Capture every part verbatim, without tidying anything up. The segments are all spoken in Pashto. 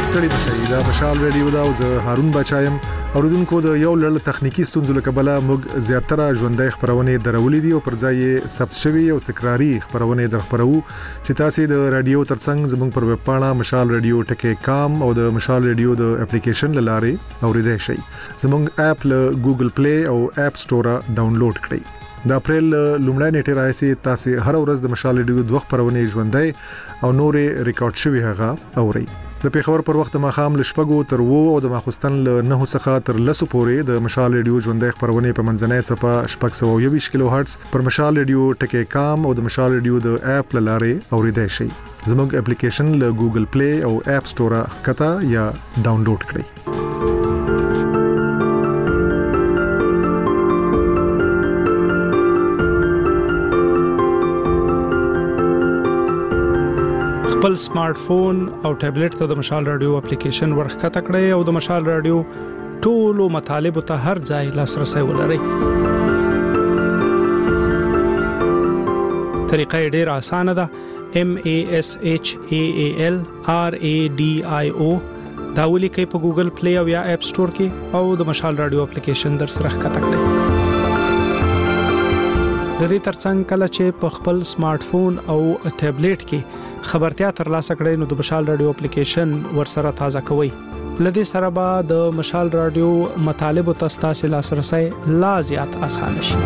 ستړي مشي دا مشال ریډیو دا او زه هارون بچایم اوریدونکو د یو لړ تخنیکی ستونزو له کبله موږ زیاتره ژوندۍ خبرونه درولې دي او پر ځای ثبت شوی او تکراری خبرونه درخبرو چې تاسو د رادیو ترڅنګ زموږ پر ویب پاڼه مشال ریډیو ټکی کام او د مشال ریډیو د اپلیکیشن لاره اوریدای شئ زموږ اپ له ګوګل پلی او اپ سٹور ډاونلوډ کړئ د اپریل لومړی نیټه راځي تاسو هر ورځ د مشال ریډیو دوه خبرونه ژوندۍ او نورې ریکارډ شوی هغه اورئ د پیښور پر وخت ماخام لشپګو تر وو او د ماخستن له نه څخه تر لسو پورې د مشال ریډیو ژوندۍ خبرونه په منځنۍ صفه شپږ سوه یوویشت کیلو هرتز پر مشال ریډیو ټکی کام او د مشال ریډیو د اپ لاره اوریدای شئ زموږ اپلیکیشن له ګوګل پلی او اپ سٹور کتا یا ډاونلوډ کړئ خپل سمارټ فون او ټابلیټ ته د مشال رادیو اپلیکیشن ورخکته کړئ او د مشال رادیو ټولو مطالبه ته هر ځای لاسرسي ولرئ. طریقه ډیره اسانه ده. M A S H A A L R A D I O دا ولیکئ په ګوګل پلی او یا اپ سٹور کې او د مشال رادیو اپلیکیشن در سره ښکته کړئ. د دې ترڅنګ کله چې په خپل سمارټ فون او ټابلیټ کې خبرتیا ترلاسه کړئ نو د مشال رادیو اپلیکیشن ورسره تازه کوئ. لدې سره به د مشال رادیو مطالب ته ستاسو لاسرسي لا زیات اسانه شي.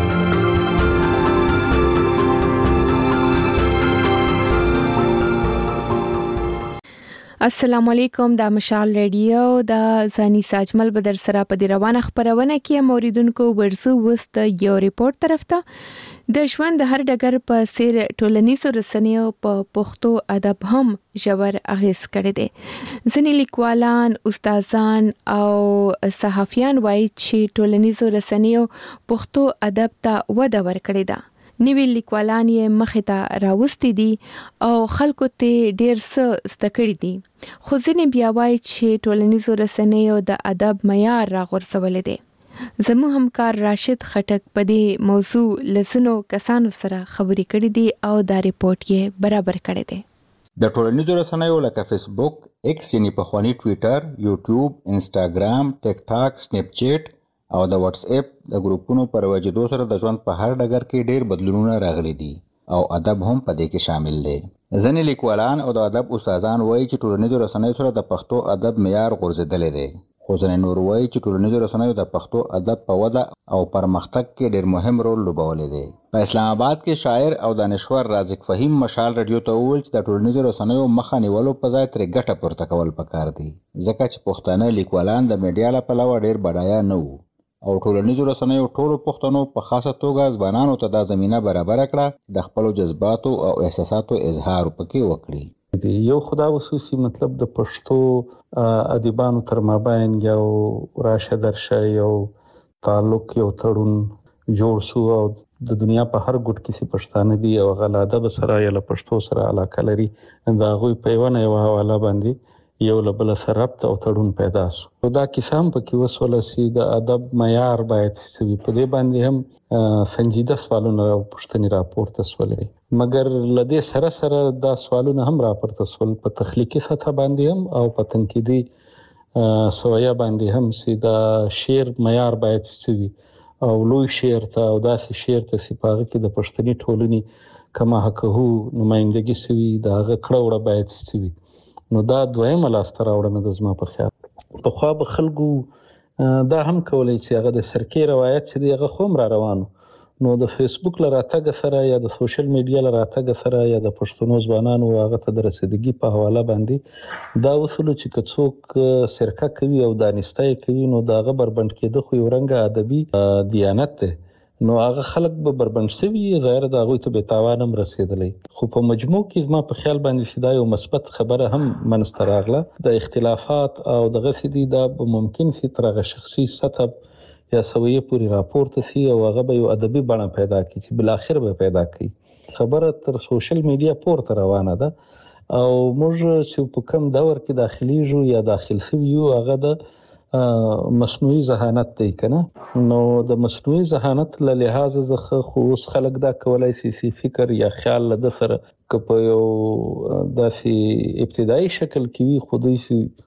السلام علیکم دا مشال ریډیو دا زانی ساجمل بدر سره په دی روانه خبرونه کې موریدونکو ورزو وست یو ریپورت طرف ته د ژوند د هر ډګر په سیر ټولنیزو رسنیو په پښتو ادب هم ژور اغیز کړی دی. ځینې لیکوالان، استادان او صحافیان وایي چې ټولنیزو رسنیو پښتو ادب ته وده ورکړې ده. نوی لیکوالان یې مخې ته راوستي دي او خلکو ته ډیر څه زده کړي دي. خو ځینې بیا وایي چې ټولنیزو رسنیو د ادب معیار راغورځولی دی. زموږ همکار راشد خټک په دې موضوع لسنو کسانو سره خبرې کړې دي او دا ریپورت یې برابر کړی دی. د ټولنیزو رسنیو لکه فیسبوک، ایکس یعنی پخوانی ټویټر، یوټیوب، انسټاګرام، ټیک ټاک، سنیپ چیټ او د واتس اپ د ګروپونو پر وجودو سره د ژوند په هر ډګر کې ډیر بدلونونه راغلي دي او ادب هم په دې کې شامل دی. ځینې لیکوالان او د ادب استادان وایي چې ټولنیزو رسنیو سره د پښتو ادب معیار غورځېدلی دی. خو ځینې نور وایي چې ټولنیزو رسنیو د پښتو ادب په وده او پرمختګ کې ډیر مهم رول لوبولی دی. په اسلام آباد کې شاعر او دانشور رازق فهیم مشال رادیو ته وویل چې د ټولنیزو رسنیو مخه نیولو په ځای ترې ګټه پورته کول پکار دي ځکه چې پښتانه لیکوالان د میډیا له پلوه ډیر بډایه نه وو او ټولنیزو رسنیو ټولو پښتنو په خاصه توګه ځوانانو ته دا زمینه برابره کړه د خپلو جذباتو او احساساتو اظهار پکې وکړي. یو خدا خصوصي مطلب د پښتو ادیبانو تر مابین یو راشه درشه یو تعلق یو تړون جوړ شو او د دنیا په هر ګوټ کې چې پښتانه دي او هغه له ادب سره یا له پښتو سره علاقه لري د هغوی په یوه نه یوه حواله باندې یو له بله سره ربط او تړون پیدا شو. دا کیسه هم پکې وسوله چې د ادب معیار باید څه وي. په دې باندې هم سنجیده سوالونه او پوښتنې راپورته شولې مګر له دې سره سره دا سوالونه هم راپورته شول په تخلیقي سطح باندې هم او په تنقیدي سویه باندې هم چې د شعر معیار باید څه وي او لوی شعر ته او داسې شعر ته چې په هغه کې د پښتني ټولنې کما حقهو نمایندګي څه وي د هغه کړه وړه باید څه وي. نو دا دویمه لاسته راوړنه ده زما په خیال. پخوا به خلکو دا هم کولی چې هغه د سرکې روایت چې دی هغه خو هم را روانو نو د فیسبوک له راتګ سره یا د سوشل میډیا له راتګ سره یا د پښتنو ځوانانو هغه ته د رسیدګي په حواله باندې دا وصولو چې که څوک سرکه کوي او دانسته یې کوي نو د هغه بربنډ کېده خو یو رنګه ادبي دیانت دی نو هغه خلک به بربنډ شوي غیر د هغوی ته بېتاوان هم رسېدلی. خو په مجموع کې زما په خیال باندې چې دا یو مثبت خبره هم منځته راغله. د اختلافات او دغسې دي دا به ممکن شي تر هغه شخصي سطح یا سویې پورې راپورته شي او هغه به یو ادبي بڼه پیدا کړي چې بالاخر به پیدا کړي. خبره تر سوشل میډیا پورته روانه ده او موږ چې په کوم دور کې داخلیږو یا داخل شوي یو هغه د مصنوعي ذهانت دی کنه. نو د مصنوعي ذهانت له لحاظه څخه خو اوس خلک دا کولای شي چې فکر یا خیال له ده سره که په یو داسې ابتدایي شکل کې وي خو دوی چې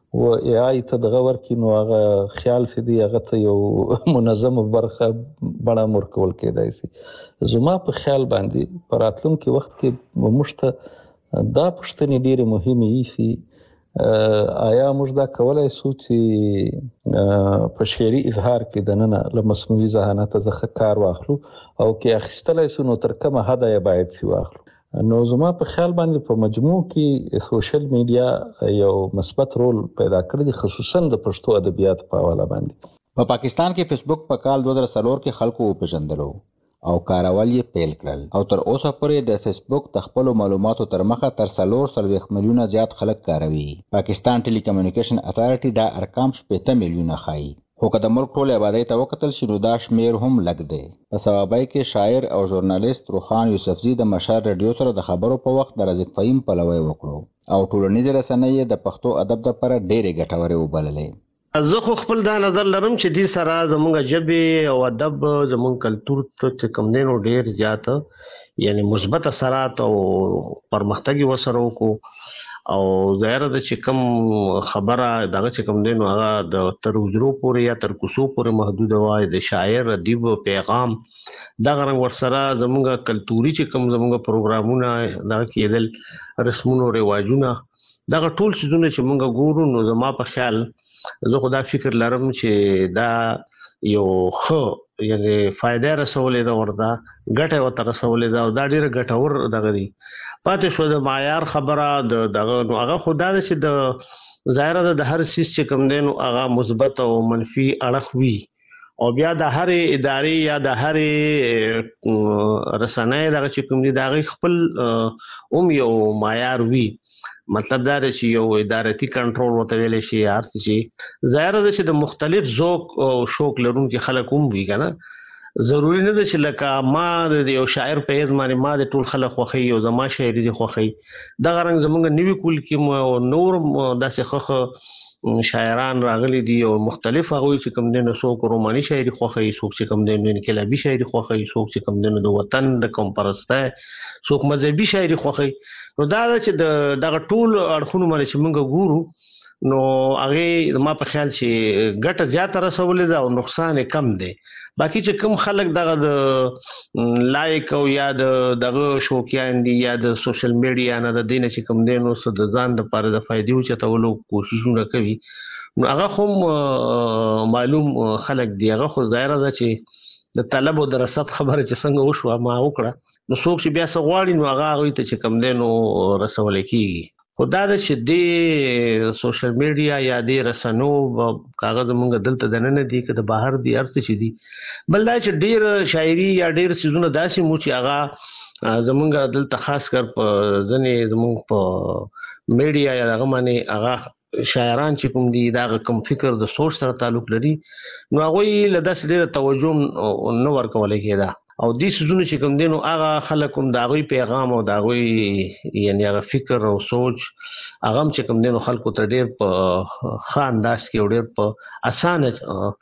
و ای آی ته دغه ورکې نو هغه خیال چې دی هغه ته یو منظمه برخه بڼه ورکول کېدای شي. زما په خیال باندې په راتلونکي وخت کې موږ ته دا پوښتنې ډېرې مهمې ایسي، آیا موږ دا کولای شو چې په شعري اظهار کې دننه له مصنوعي ذهانت څخه کار واخلو او کې اخیستلی شو نو تر کومه حده یې باید چې واخلو. نو زما په خیال باندې په مجموع کې سوشل میډیا یو مثبت رول پیدا کړی دی، خصوصا د پښتو ادبیات په حواله باندې. په پا پاکستان کې فیسبوک په کال دوه زره څلور کې خلکو وپېژندلو او کارول یې پیل کړل او تر اوسه پورې د فیسبوک د خپلو معلوماتو تر مخه تر څلور څلوېښت میلیونه زیات خلک کاروي. پاکستان ټیلی کمیونیکیشن اتھارټي دا ارقام شپېته میلیونه ښایي، خو که د ملک ټولې آبادۍ ته وکتل شي نو دا شمېر هم لږ دی. په سوابۍ کې شاعر او ژورنالیست روخان یوسفزي د مشال رادیو سره د خبرو په وخت د رزق فهیم پلوی وکړو او ټولنیزې رسنۍ یې د پښتو ادب دپاره ډېرې ګټورې وبللې. زه خو خپل دا نظر لرم چې دې سره زموږ ژبې او ادب زموږ کلتور ته کوم دی نو ډېر زیات یعنی مثبت اثرات او پرمختګ یې ورسره وکړو او ظاهره ده چې کوم خبره دغه چې کوم دی نو هغه د تر حجرو پورې یا تر کوڅو پورې محدود وای، د شاعر ادیب پیغام دغه رنګ ورسره زموږ کلتوري چې کوم زموږ پروګرامونه دغه کېدل، رسمونه او رواجونه، دغه ټول څیزونه چې موږ ګورو نو زما په خیال زه خو دا فکر لرم چې دا یو ښه یعنی فایده رسولې ده ورته، ګټه ورته رسولې ده او دا ډېره ګټور دغه دی. پاتې شو د معیار خبره د دغه نو هغه خو دا ده چې د ظاهره ده د هر څیز چې کوم دی نو هغه مثبت او منفي اړخ وي او بیا د هرې ادارې یا د هرې رسنۍ دغه چې کوم دی د هغې خپل هم یو معیار وي. مطلب دا دی چې یو ادارتي کنټرول ورته ویلی شي هر څه چې ظاهره ده چې د مختلف ذوق او شوق لرونکي خلک هم وي که نه. ضروري نه ده چې لکه ما د یو شاعر په حیث باندې ما د ټول خلک خوښوي او زما شاعري دې خوښوي. دغه رنګ زموږ نوي کول کې او نور داسې ښه شاعران راغلي دي او مختلف هغوی چې کوم دی نو څوک روماني شاعري خوښوي، څوک چې کوم دی نو انقلابي شاعري خوښوي، څوک چې کوم دی نو د وطن د قوم پرستی، څوک مذهبي شاعري خوښوي. نو دا ده چې د دغه ټول اړخونو باندې چې موږ ګورو نو هغې زما په خیال چې ګټه زیاته رسولې ده او نقصان یې کم دی. باقي چې کوم خلک دغه د لایک او یا د دغه شوقیان دي یا د سوشل میډیا نه د دې نه چې کوم دی نو څه د ځان دپاره د فایدې اوچتولو کوششونه کوي نو هغه خو معلوم خلک دي. هغه خو ظاهره ده چې د طلب او د رصد خبره چې څنګه وشوه ما وکړه نو څوک چې بیا څه غواړي نو هغه هغوی ته چې کوم دی نو رسولی کېږي. خو دا ده چې دې سوشل میډیا یا دې رسنو کاغذ مونږ دلته دننه دي که د بهر دي هر څه چې دي. بل دا چې ډېر شاعري یا ډېر څیزونه داسې مو چې هغه زمونږ دلته خاص کر په ځینې زمونږ په میډیا یا دغه باندې هغه شاعران چې کوم دي دا هغه کوم فکر د سوچ سره تعلق لري نو هغوی له داسې ډېره توجه نه ورکولی کېده او دې څیزونه چې کوم دی نو هغه خلک هم د هغوی پیغام او د هغوی یعنې هغه فکر او سوچ هغه هم چې کوم دی نو خلکو ته ډېر په ښه انداز کې او ډېر په اسانه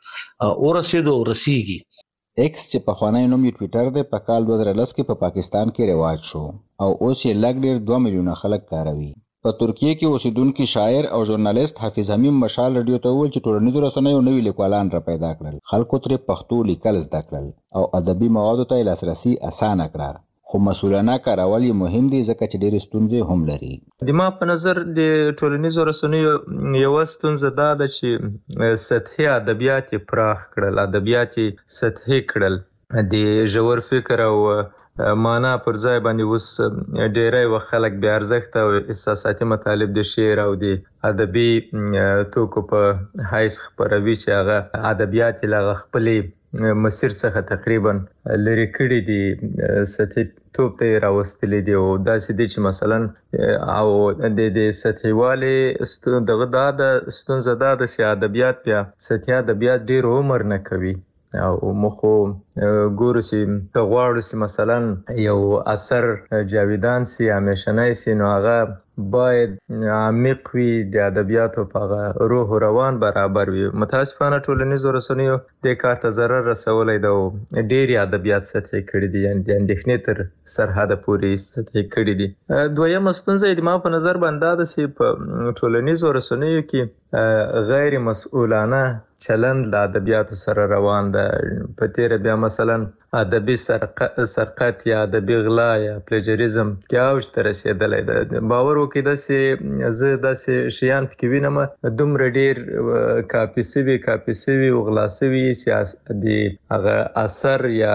ورسېدو او رسېږي. ایکس چې پخوانی نوم یې ټویټر دی په کال دوه زره لس کې په پاکستان کې رواج شو او اوس یې لږ ډېر دوه میلیونه خلک کاروي. په ترکیه کې اوسیدونکي شاعر او ژورنالیست حافظ حمیم مشال رادیو ته وویل چې ټولنیزو رسنیو نوي لیکوالان را پیدا کړل، خلکو ترې پښتو لیکل زده کړل او ادبي موادو ته یې لاسرسي اسانه کړه، خو مسؤلانه کارول یې مهم دي ځکه چې ډېرې ستونزې هم لري. د ما په نظر د ټولنیزو رسنیو یوه ستونزه دا ده چې سطحي ادبیات یې پراخ کړل، ادبیات یې سطحي کړل، د ژور فکر او معنا پر ځای باندې اوس ډېری وخت خلک بې ارزښته او احساساتي مطالب د شعر او د ادبي توکو په حیث خپروي چې هغه ادبیات یې له هغه خپلې مسیر څخه تقریبا لرې کړي دي، سطحي توب ته یې راوستلي دي او داسې دي چې مثلا او د د سطحي والي دغه دا د ستونزه دا ده چې ادبیات بیا سطحي ادبیات ډېر عمر نه کوي او مخو ګورو چې ته غواړو چې مثلا یو اثر جاویدان سي همیشنی سي نو هغه باید عمیق وي د ادبیاتو په روح او روان برابر وي. متاسفانه ټولنیزو رسنیو د کار ته ضرر رسولی دی او ډېری ادبیات سطحي کړي دي، یعنې د اندېښنې تر سرحده پورې سطحي کړي دي. دویمه ستونزه یې ما په نظر باندې دا ده چې په ټولنیزو رسنیو کې غیر مسؤلانه چلند د ادبیاتو سره روان ده. په تیره بیا مثلا ادبي سرقت یا ادبي غلا یا پلیجریزم کې اوج ته رسېدلی ده. باور وکړئ داسې زه داسې شیان پکې وینم دومره ډېر کاپي سوي کاپي سوي او غلا سوي چې د هغه اثر یا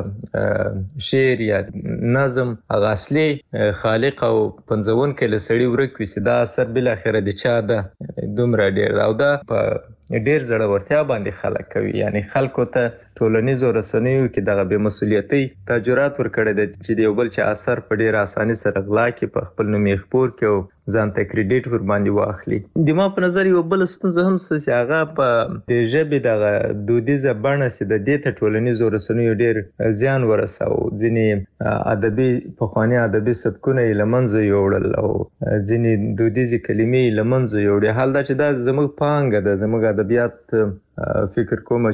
هغه شعر یا نظم هغه اصلي خالق او پنځونکی له سړي ورک وي چې دا اثر بالاخره د چا ده. دومره ډېر او دا په ډېر زړورتیا باندې خلک کوي، یعنی خلکو ته ټولنیزو رسنیو کې دغه بې مسؤلیتۍ تجربات ورکړی دی چې د یو بل چې اثر په ډېر اساني سره غلا کړي، په خپل نوم یې خپور کړي او ځان ته کریډیټ ور باندې واخلي. د ما په نظر یو بل ستونزه هم څه چې هغه په د ژبې دغه دودیزه بڼه چې د دې ته ټولنیزو رسنیو ډېر زیان ورساو. ځینې ادبي پخواني ادبي سبکونه یې له منځه یوړل او ځینې دودیزې کلمې یې له منځه یوړې. حال دا چې دا زموږ پانګه ده، زموږ ادبیات فکر کوم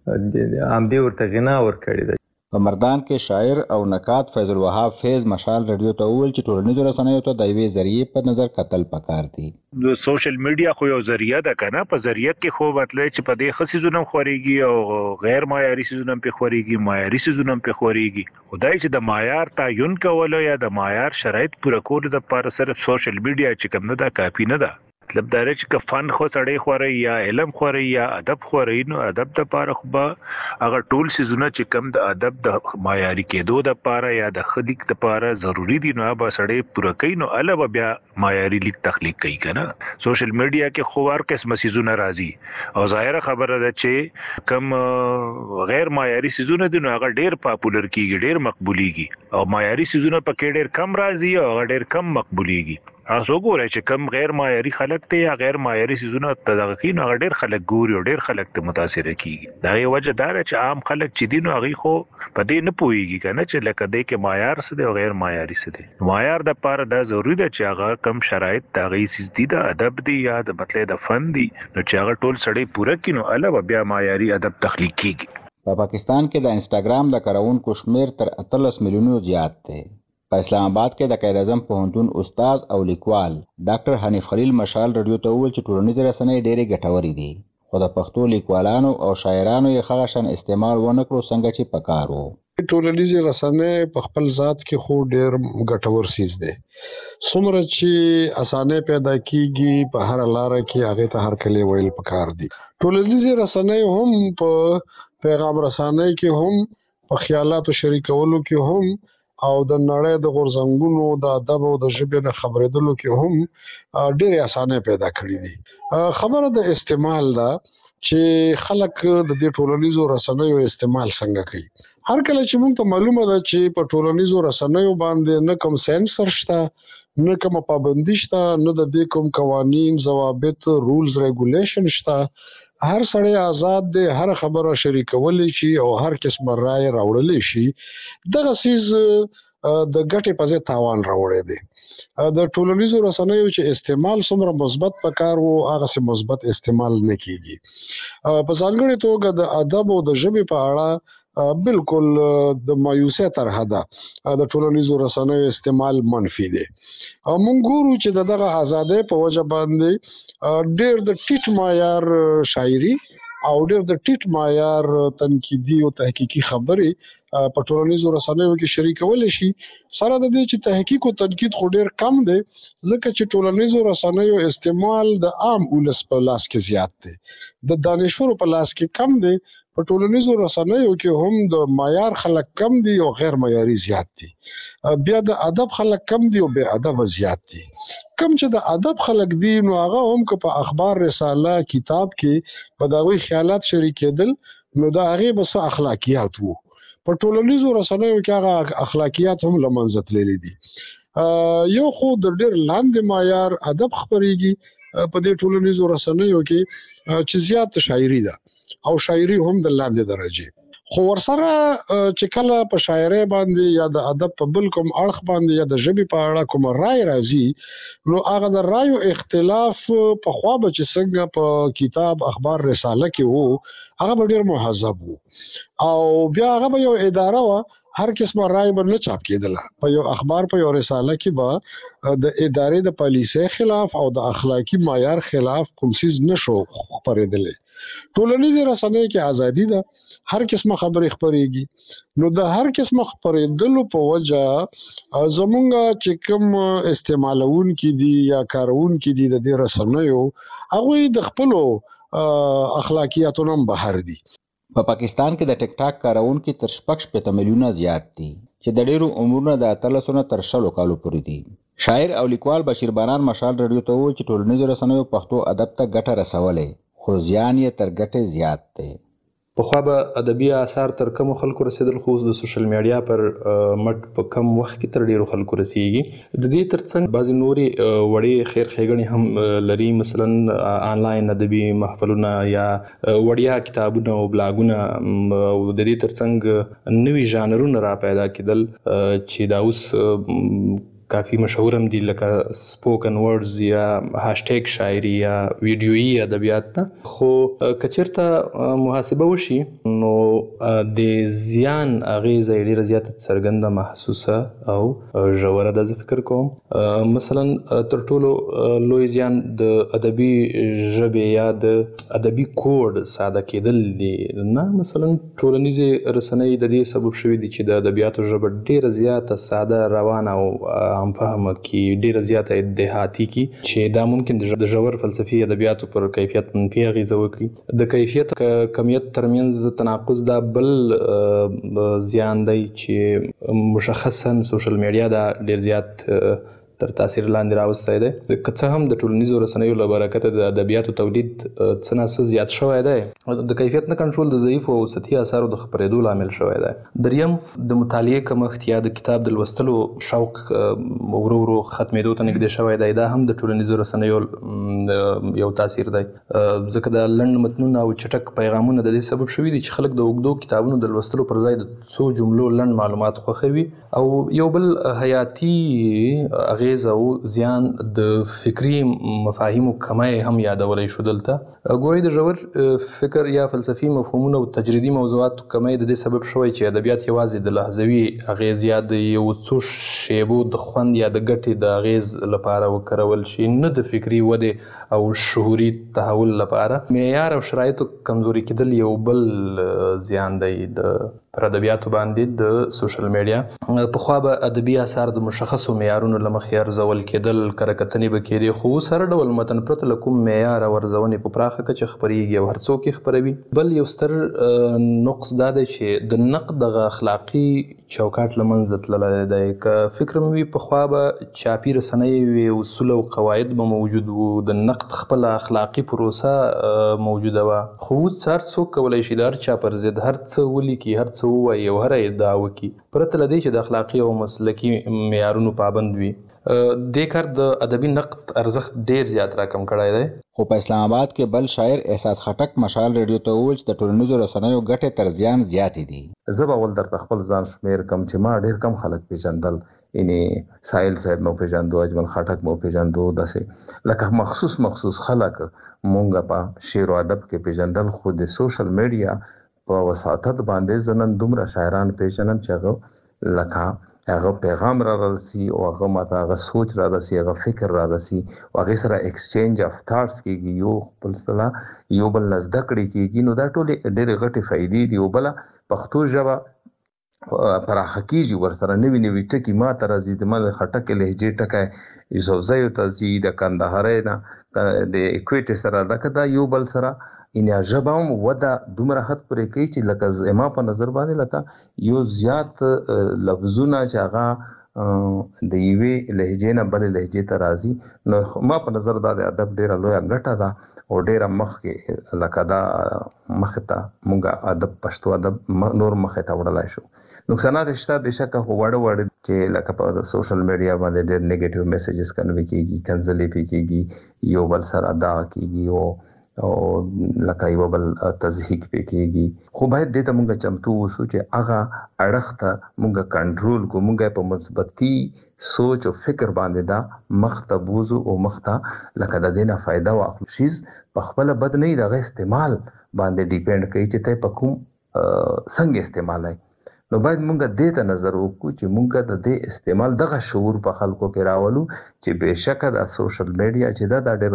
چې همدې ورته غنا ورکړې ده. په مردان کې شاعر او نقاد فیض الوهاب فیض مشال رادیو ته وویل چې ټولنیزو رسنیو ته د یوې ذریعې په نظر کتل پکار دي. د سوشل میډیا خو یو ذریعہ ده کنه، په ذریعہ کې خو مطلب چې په دې خصي زونم خوريږي او غیر معیاري سيزونم په خوريږي، معیاري سيزونم په خوريږي. خدای چې د معیار تعین کول یا د معیار شرایط پوره کول د لپاره صرف سوشل میډیا چې کوم نه ده کافي نه ده. مطلب دا چې که فن خو سړی خوري یا علم خوري یا ادب خوري، نو ادب د لپاره خو به هغه ټول سيزونه چې کوم د ادب د معیاري کېدو د لپاره یا د خلیق د لپاره ضروری دي نو به سړی پوره کوي، نو الوه بیا معیاري لیک تخلیق کوي کنه. سوشل میډیا کې خو هر قسم سيزونه راځي او ظاهره خبره ده چې کوم غیر معیاري سيزونه دي نو هغه ډېر پاپولر کیږي، ډېر مقبوليږي او معیاري سيزونه پکې ډېر کم راځي او هغه ډېر کم مقبوليږي. تاسو ګورئ چې کم غیر معیاري خلک ته یا غیر معیاري سيزونه تدغکین او ډېر خلک ګوري او ډېر خلک ته متاثر کیږي. دا یو وجه دا چې عام خلک چې دین هغه خو په دې نه پويږي کنه چې لکه دې کې معیار څه دی او غیر معیاري څه دی. معیار د لپاره دا ضروری ده چې هغه کم شرایط دا غي سيز دي د ادب دی یا د مطلب د فن دی، نو چې هغه ټول سړی پوره کینو الوه بیا معیاري ادب تخلیق کیږي. په پاکستان کې د انسټاګرام د کارونکو شمیر تر اتلس میلیونو زیات دی. په اسلام آباد کې د قائد اعظم پوهنتون استاد او لیکوال ډاکټر حنیف خلیل مشال رادیو ته وویل چې ټولنیزې رسنۍ ډېرې ګټورې دي، خو د پښتو لیکوالانو او شاعرانو یې هغه شان استعمال ونه کړو څنګه چې پکار وو. ټولنیزې رسنۍ په خپل ذات کې خو ډېر ګټور سیز دی. څومره چې اسانه پیدا کیږي په هر لاره کې هغه ته هر کله ویل پکار دي. ټولنیزې رسنۍ هم په پیغام رسانۍ کې هم په خیالاتو شریکولو کې هم او د نړۍ د غورځنګونو د ادب او د ژبې نه خبرېدلو کې هم ډېرې اسانه پیدا کړې دي. خبره د استعمال ده چې خلک د دې ټولنیزو رسنیو استعمال څنګه کوي. هر کله چې موږ ته معلومه ده چې په ټولنیزو رسنیو باندې نه کوم سنسر شته، نه کوم پابندي شته، نه د دې کوم قوانین، ضوابط، رولز، ریګولیشن شته. هر سړی آزاد دی، هر خبره شریکولی شي او هر قسم رائے راوړلی شي. دغه سیز د ګټې په ځای تاوان راوړی دی. د ټولنیزو رسنیو چې استعمال څومره مثبت پکار وو هغه مثبت استعمال نه کیږي. په ځانګړې توګه د ادب او د ژبې په اړه بالکل د مایوسه طرح ده. د ټولنیزو رسنیو استعمال منفي دی. موږ ګورو چې دغه ازادۍ په وجه باندې ډېر د ټیټ معیار شاعري او ډېر د ټیټ معیار تنقیدي او تحقیقي خبرې په ټولنیزو رسنیو کې شریکول شي. سره د دې چې تحقیق او تنقید خو ډېر کم دی ځکه چې ټولنیزو رسنیو استعمال د عام ولس په لاس کې زیات دی، د دانشورو په لاس کې کم دی. په ټولنیزو رسنیو کې هم د معیار خلک کم دي او غیر معیاري زیات دي. بیا د ادب خلک کم دي او بے ادب زیات دي. کم چې د ادب خلک دي نو هغه هم که په اخبار، رساله، کتاب کې په دغوی خیالات شریکېدل نو د هغې به څه اخلاقیات وو. په ټولنیزو رسنیو کې هغه اخلاقیات هم له منځه تللي دي. یو خو د ډېر لاندې معیار ادب خپرېږي په دې ټولنیزو رسنیو کې چې زیات شاعري ده. او شاعري هم د لاندې درجه. خو ورسره چې کله په شاعري باندې یا د ادب په بل کوم اړخ باندې یا د ژبې په اړه کوم رائے راځي نو هغه د رائے اختلاف په خوا به چې څنګه په کتاب اخبار رساله کې وو هغه ډیر مهذب وو او بیا هغه یو اداره وا هر قسمه رائے به نه چاپ کېدله په یو اخبار په یو رساله کې به د ادارې د پالیسۍ خلاف او د اخلاقی معیار خلاف کوم څه نشو خبرېدل. ټولنیزې رسنۍ کې ازادي ده هر قسمه خبرې خبرېږي نو د هر قسمه خبرېدلو په وجه زمونږ چې کوم استعمالون کې دي یا کارون کې دي د دې رسنیو هغه د خپل اخلاقیاتو نوم بهر دي. په پاکستان کې د ټیک ټاک کارونکو تر شپږ شپږ میلیونه زیات دي چې د ډیرو عمرونه د اتلسو نه تر شلو کالو پورې دي. شاعر او لیکوال بشیر باران مشال رادیو ته وایي چې ټولنیزو رسنیو پښتو ادب ته ګټه رسولې خو زیان یې تر ګټې زیات دی. په خو به ادبي آثار تر کوم خلکو رسیدل خو د سوشل میډیا پر مټ په کم وخت کې تر ډیرو خلکو رسیږي. د دې ترڅنګ بعضی نوري وړي خیر ښېګڼې هم لري مثلا آنلاین ادبي محفلونه یا وړیا کتابونه او بلاګونه او د دې ترڅنګ نوي ژانرونه را پیدا کېدل چې دا اوس کافی مشهور هم دي لکه سپوکن ورډز یا هاشټیګ شاعري یا ویډیويي ادبیات ته. خو کچرته محاسبه وشي نو د زیان اغیزه ډیره زیاته څرګنده محسوسه او ژوره ده. زه فکر کوم مثلا تر ټولو لوی زیان د ادبي ژبې یا د ادبي کوډ ساده کېدل دي. نه مثلا ټولنیزې رسنۍ د دې سبب شوي دي چې د ادبیاتو ژبه ډیره زیاته ساده روانه او هم فهمه کی ډیره زیاته دهاتی کی چې دا ممکن د ژور فلسفي ادبیاتو پر کیفیت منفي اغیزه وکړي. د کیفیت کمیت ترمنځ تناقض دا بل زیان دی چې مشخصا سوشل میډیا دا ډیر زیات تر تاثیر لاندې راوستی دی. که هم د ټولنیزو رسنیو له برکته د ادبیاتو تولید څه نه څه زیات شوی دی د کیفیت نه کنټرول د ضعیفو او سطحي اثارو د خپرېدو لامل شوی دی. دریم د مطالعې کمښت یا د کتاب د لوستلو شوق ورو ورو ختمېدو ته نږدې شوی دی. دا هم د ټولنیزو رسنیو یو تاثیر دی ځکه د لنډ متنونه او چټک پیغامونه د دې سبب شوي دي چې خلک د اوږدو کتابونو د لوستلو پر ځای د څو جملو لنډ معلومات خوښوي. او یو بل حیاتي اغیز او زیان د فکری مفاهیمو کمای هم یادولای شو. دلته ګوري د ژور فکر یا فلسفي مفهومونو او تجریدي موضوعات کمای د دې سبب شوی چې ادبیات یوازې د لحظوي اغیز یا د یو څو شیبو د خوند یا د ګټې د اغیز لپاره وکړول شي نه د فکری وده او شعوري تحول لپاره. معیار او شرایطو کمزوري کېدل یو بل زیان دی د پر ادبیاتو باندې د سوشل میډیا. په خو به ادبي آثار د مشخصو معیارونو لمخې ارزول کېدل کرکتنې به کېدې خو سره ډول متن پرته له کوم معیار او ارزونې په پراخه کچه خپرېږي او هر څوک یې خپروي. بل یو ستر نقص دا دی چې د نقد دغه اخلاقي چوکاټ له منځه تللی دی. که فکر مې وي پخوا به چاپي رسنۍ وي اصول او قواعد به موجود وو د نقد خپله اخلاقي پروسه موجوده وه خو اوس هر څوک کولی شي د هر چا پر ضد هر څه ولیکي هر څه ووایي او هره ادعا وکړي پرته له دې چې د اخلاقي او مسلکي معیارونو پابند وي. دې کار د ادبي نقد ارزښت ډیر زیات راکم کړی دی. خو په اسلام آباد کې بل شاعر احساس خټک مشال رادیو ته وویل چې د ټولنیزو رسنیو ګټې تر زیان زیاتې دي. زه به اول درته خپل ځان شمیر کم چې ما ډیر کم خلک پیژندل یعنی سایل صاحب مو پیژندو اجمل خټک مو پیژندو داسې لکه مخصوص مخصوص خلک مونږ په شعر او ادب کې پیژندل. خو د سوشل میډیا په وساطت باندې زنن دومره شاعران پیژنم چې هغه لکه هغه پیغام را رسي او هغه ماته هغه سوچ را رسي هغه فکر را رسي او هغه سره ایکسچینج اف ثاټس کېږي یو بل سره یو بل زده کړې کېږي. نو دا ټول ډېرې غټې فائدې دي. او بله پښتو ژبه پراخه کېږي ورسره نوي نوي ټکي ما ته راځي. د ما د خټکې لهجې ټکی یوسفزیو ته ځي د کندهارۍ نه د اکویټې سره لکه دا یو بل سره یعنی ژبه هم وده دومره حد پورې کوي چې لکه زما په نظر باندې لکه یو زیات لفظونه چې هغه د یوې لهجې نه بلې لهجې ته راځي. نو ما په نظر دا د ادب ډېره لویه ګټه ده او ډېره مخکې لکه دا مخې ته مونږ ادب پښتو ادب نور مخې ته وړلی شو. نقصانات شته بېشکه خو واړه واړه چې لکه په سوشل میډیا باندې ډېر نیګیټیو میسیجز کنوي کېږي کنځلې پې کېږي یو بل سره دعا کېږي او او لکه یو بل تضحیک پکېږي. خو باید دې ته مونږ چمتو اوسو چې هغه اړخ ته مونږ کنټرول کو، مونږ په مثبتي سوچ او فکر باندې دا مخته بوزو او مخته لکه د دې نه فائدہ واخلو. شیز په خپل بد نه دغه استعمال باندې ډیپند کوي چې ته په کوم څنګه استعمالای. نو باید مونږ دې ته نظر وکړو چې مونږ د دې استعمال دغه شعور په خلکو کې راولو چې بهشکه د سوشل میډیا چې دا د ډېر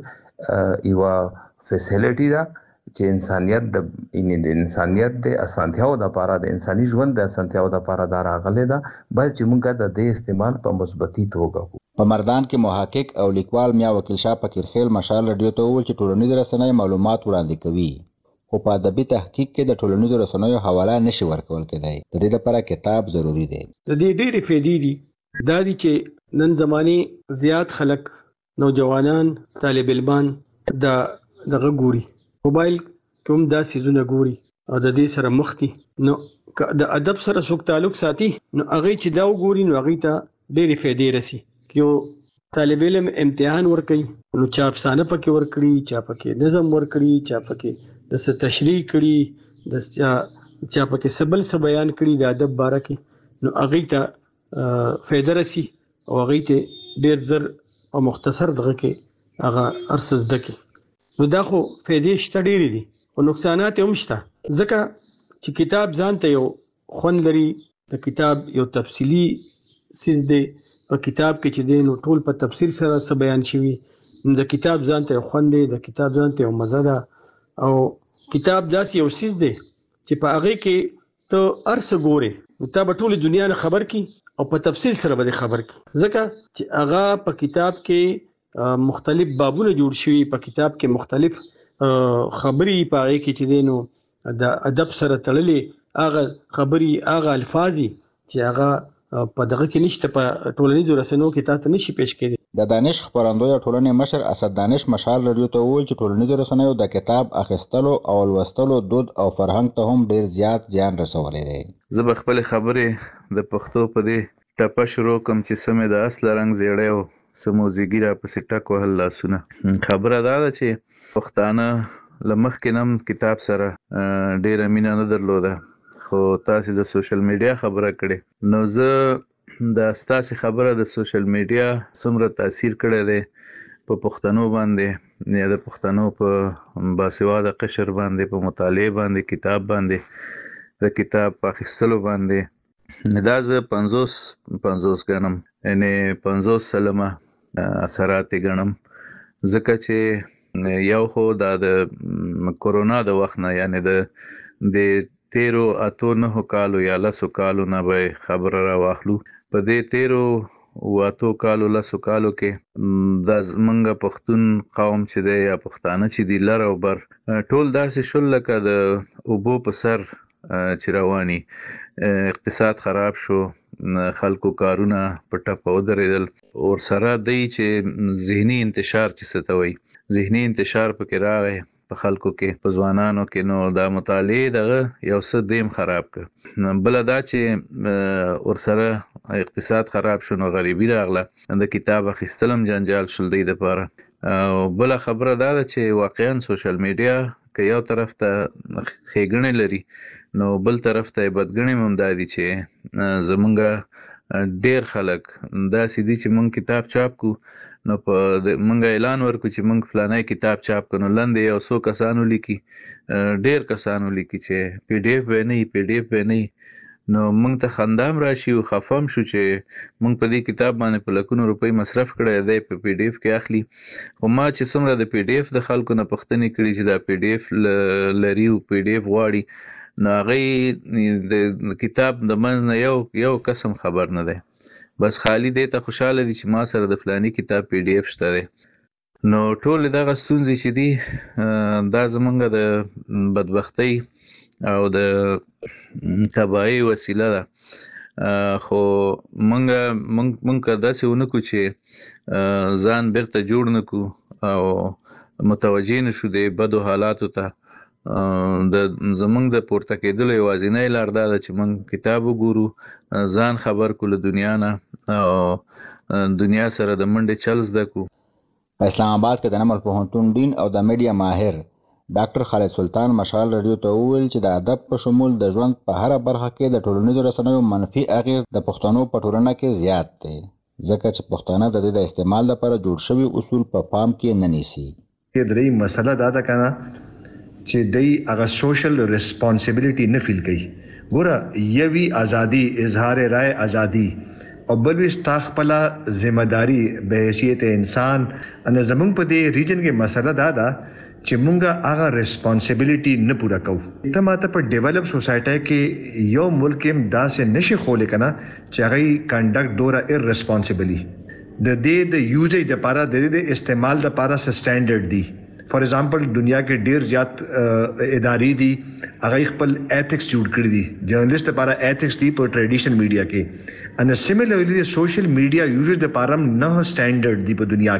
غټ یو فیسیلیټي ده چې انسانیت د ان د انسانیت د اسانتیاو د لپاره د انساني ژوند د اسانتیاو د لپاره دا راغلي ده. باید چې مونږ د دې استعمال په مثبتي توګه وکړو. په مردان کې محقق او لیکوال میا وکیل شاه فقیرخیل مشال رادیو ته وویل چې ټولنیز رسنۍ معلومات وړاندې کوي، خو په ادبي تحقیق کې د ټولنیزو رسنیو حواله نشي ورکول کېدای. د دې لپاره کتاب ضروری دی. د دې ډېرې فائدې دي. دا دي چې نن زمانه زیات خلک نوجوانان طالب علمان د دغه ګوري، موبایل کوم دا سيزونه ګوري او د دې سره مخ دي. نو د ادب سره څوک تعلق ساتي نو هغه چې دا وګوري نو هغه ته ډېرې فائدې رسی. کیو طالب علم امتحان ورکړي نو چا افسانه پکې ورکړي، چا پکې نظم ورکړي، چا پکې د څه تشریح کړي، د چا چا پکې سبل څه بیان کړي د ادب باره کې، نو هغه ته فائدہ رسی او هغه ته ډېر زر او مختصر دغه کې هغه ارسز دکې. نو دا خو فائدې شته ډېرې دي او نقصانات هم شته، ځکه چې کتاب ځان ته یو خوند لري. د کتاب یو تفصیلی سیز دی، په کتاب کې چې دی نو ټول په تفصیل سره څه بیان شوي. نو د کتاب ځان ته یو خوند دی، د کتاب ځان ته یو مزه ده. او کتاب داسې یو سیز دی چې په هغه کې ته هر څه ګورې نو تا به ټولې دنیا نه خبر کی او په تفصیل سره به خبر کی، ځکه چې هغه په کتاب کې مختلف بابونه جوړ شوي، په کتاب کې مختلف خبرې په هغه کې چې دی نو د ادب سره تړلې هغه خبرې هغه الفاظي چې هغه په دغه کې نشته، په ټولنیزو رسنیو کې تاسو نشي پیش کېدی. د دانش خبرندوی او ټولنې مشر اسد دانش مشال رادیو ته وویل چې ټولنیزو رسنیو د کتاب اخیستلو او لوستلو دود او فرهنګ ته هم ډیر زیات زیان رسولی دی. زه به خپل خبرې د پښتو په دې ټپه شروع کوم چې سمې د اصل رنګ زیړی او سموزیګي را پسې ټک وهل لاسونه. خبره دا ده چې پښتانه له مخکې نم کتاب سره ډیره مینه نه درلوده، خو تاسې د سوشل میډیا خبره کړې نو زه د ستاسې خبره د سوشل میډیا څومره تاثیر کړی دی په پښتنو باندې یا د پښتنو په باسواده قشر باندې، په مطالعه باندې، کتاب باندې، د کتاب په اخیستلو باندې، دا زه پنځوس پنځوس ګڼم، یعنې پنځوس سلمه اثرات ګڼم. ځکه چې یو خو دا د کورونا د وخت نه، یعنی د د تیرو اتو نهو کالو یا لسو کالو نه به خبره را واخلو. په دې تیرو و اتو کالو لسو کالو کې دا زمونږ پښتون قوم چې دی یا پښتانه چې دی لر او بر ټول داسې شول لکه د اوبو په سر چې رواني. اقتصاد خراب شو، خلکو کارونه په ټپه ودرېدل، اور سره دی چې ذهني انتشار چې څه ته وایي، ذهني انتشار پکې راغی په خلکو کې، په ځوانانو کې. نو دا مطالعې دغه یو څه دیم خراب کړ. بله دا چې اور سره اقتصاد خراب شو نو غریبي راغله، د کتاب اخیستل هم جنجال شول دی دپاره. او بله خبره دا ده چې واقعا سوشل میډیا که یو طرف ته ښېګڼې لري نو بل طرف ته یې بدګڼې هم دا دي چې زمونږ ډېر خلک داسې دي چې مونږ کتاب چاپ کو نو په مونږ اعلان ورکو چې مونږ فلانی کتاب چاپ کړو، نو لاندې یو څو کسانو لیکي، ډېر کسانو لیکي چې پی ډي اف به نه وي، پی ډي اف به نه وي. نو مونږ ته خندام راشي او خفم شو چې مونږ په دې کتاب باندې په لکونو روپۍ مصرف کړی دی، په پی ډي اف کې اخلي. خو ما چې څومره د پی ډي اف د خلکو نه پوښتنې کړي چې دا پی ډي اف لري او پی ډي اف غواړي، نو هغې د کتاب د منځ نه یو یو قسم خبر نه دی، بس خالی دی ته خوشحاله دي چې ما سره د فلاني کتاب پی ډي اف شته دی. نو ټول دغه ستونزې چې دي دا زمونږ د بدبختۍ او د تباهۍ وسیله ده. خو مونږ مونږ که داسې ونه کړو چې ځان بیرته جوړ نه کړو او متوجه نه شو د بدو حالاتو ته، د زمونږ د پورته کېدلو یوازینۍ لار دا ده چې مونږ کتاب وګورو، ځان خبر کړو له دنیا نه او دنیا سره د منډې چل زده کړو. اسلام آباد کې د نمل پوهنتون ډین او د میډیا ماهر ډاکټر خالد سلطان مشال رادیو ته وویل چې د ادب په شمول د ژوند په هره برخه کې د ټولنیزو رسنیو منفي اغېز د پښتنو په ټولنه کې زیات دی ځکه چې پښتانه د دې د استعمال لپاره جوړ شوي اصول په پام کې نه نیسي. درې مسله دا ده کنه چې دای هغه سوشل ریسپانسیبিলিټي نه فیل کوي. ګوره یوي ازادي اظهار رائے ازادي او بل وی ستا خپل ذمہداری به حیثیت انسان ان زمونږ په دې ریجن کې مسله دا ده چې مونږه هغه ریسپانسیبিলিټي نه پوره کوو. ته ماته په ډیولپ سوسایټي کې یو ملک کې داسې نشي خولې کنه چې هغه کنډکټ دوره ارریسپانسیبلی د دې د یوزیج د لپاره د دې د استعمال د لپاره سټانډرډ دی. فار ایگزامپل دنیا کې ډیر زیات ادارې دي هغه خپل ایتھکس جوړ کړی دي. جرنالست لپاره ایتھکس دی په ټریډیشنل میډیا کې ان سیملرلی د سوشل میډیا یوزر د لپاره نه سټانډرډ دی په دنیا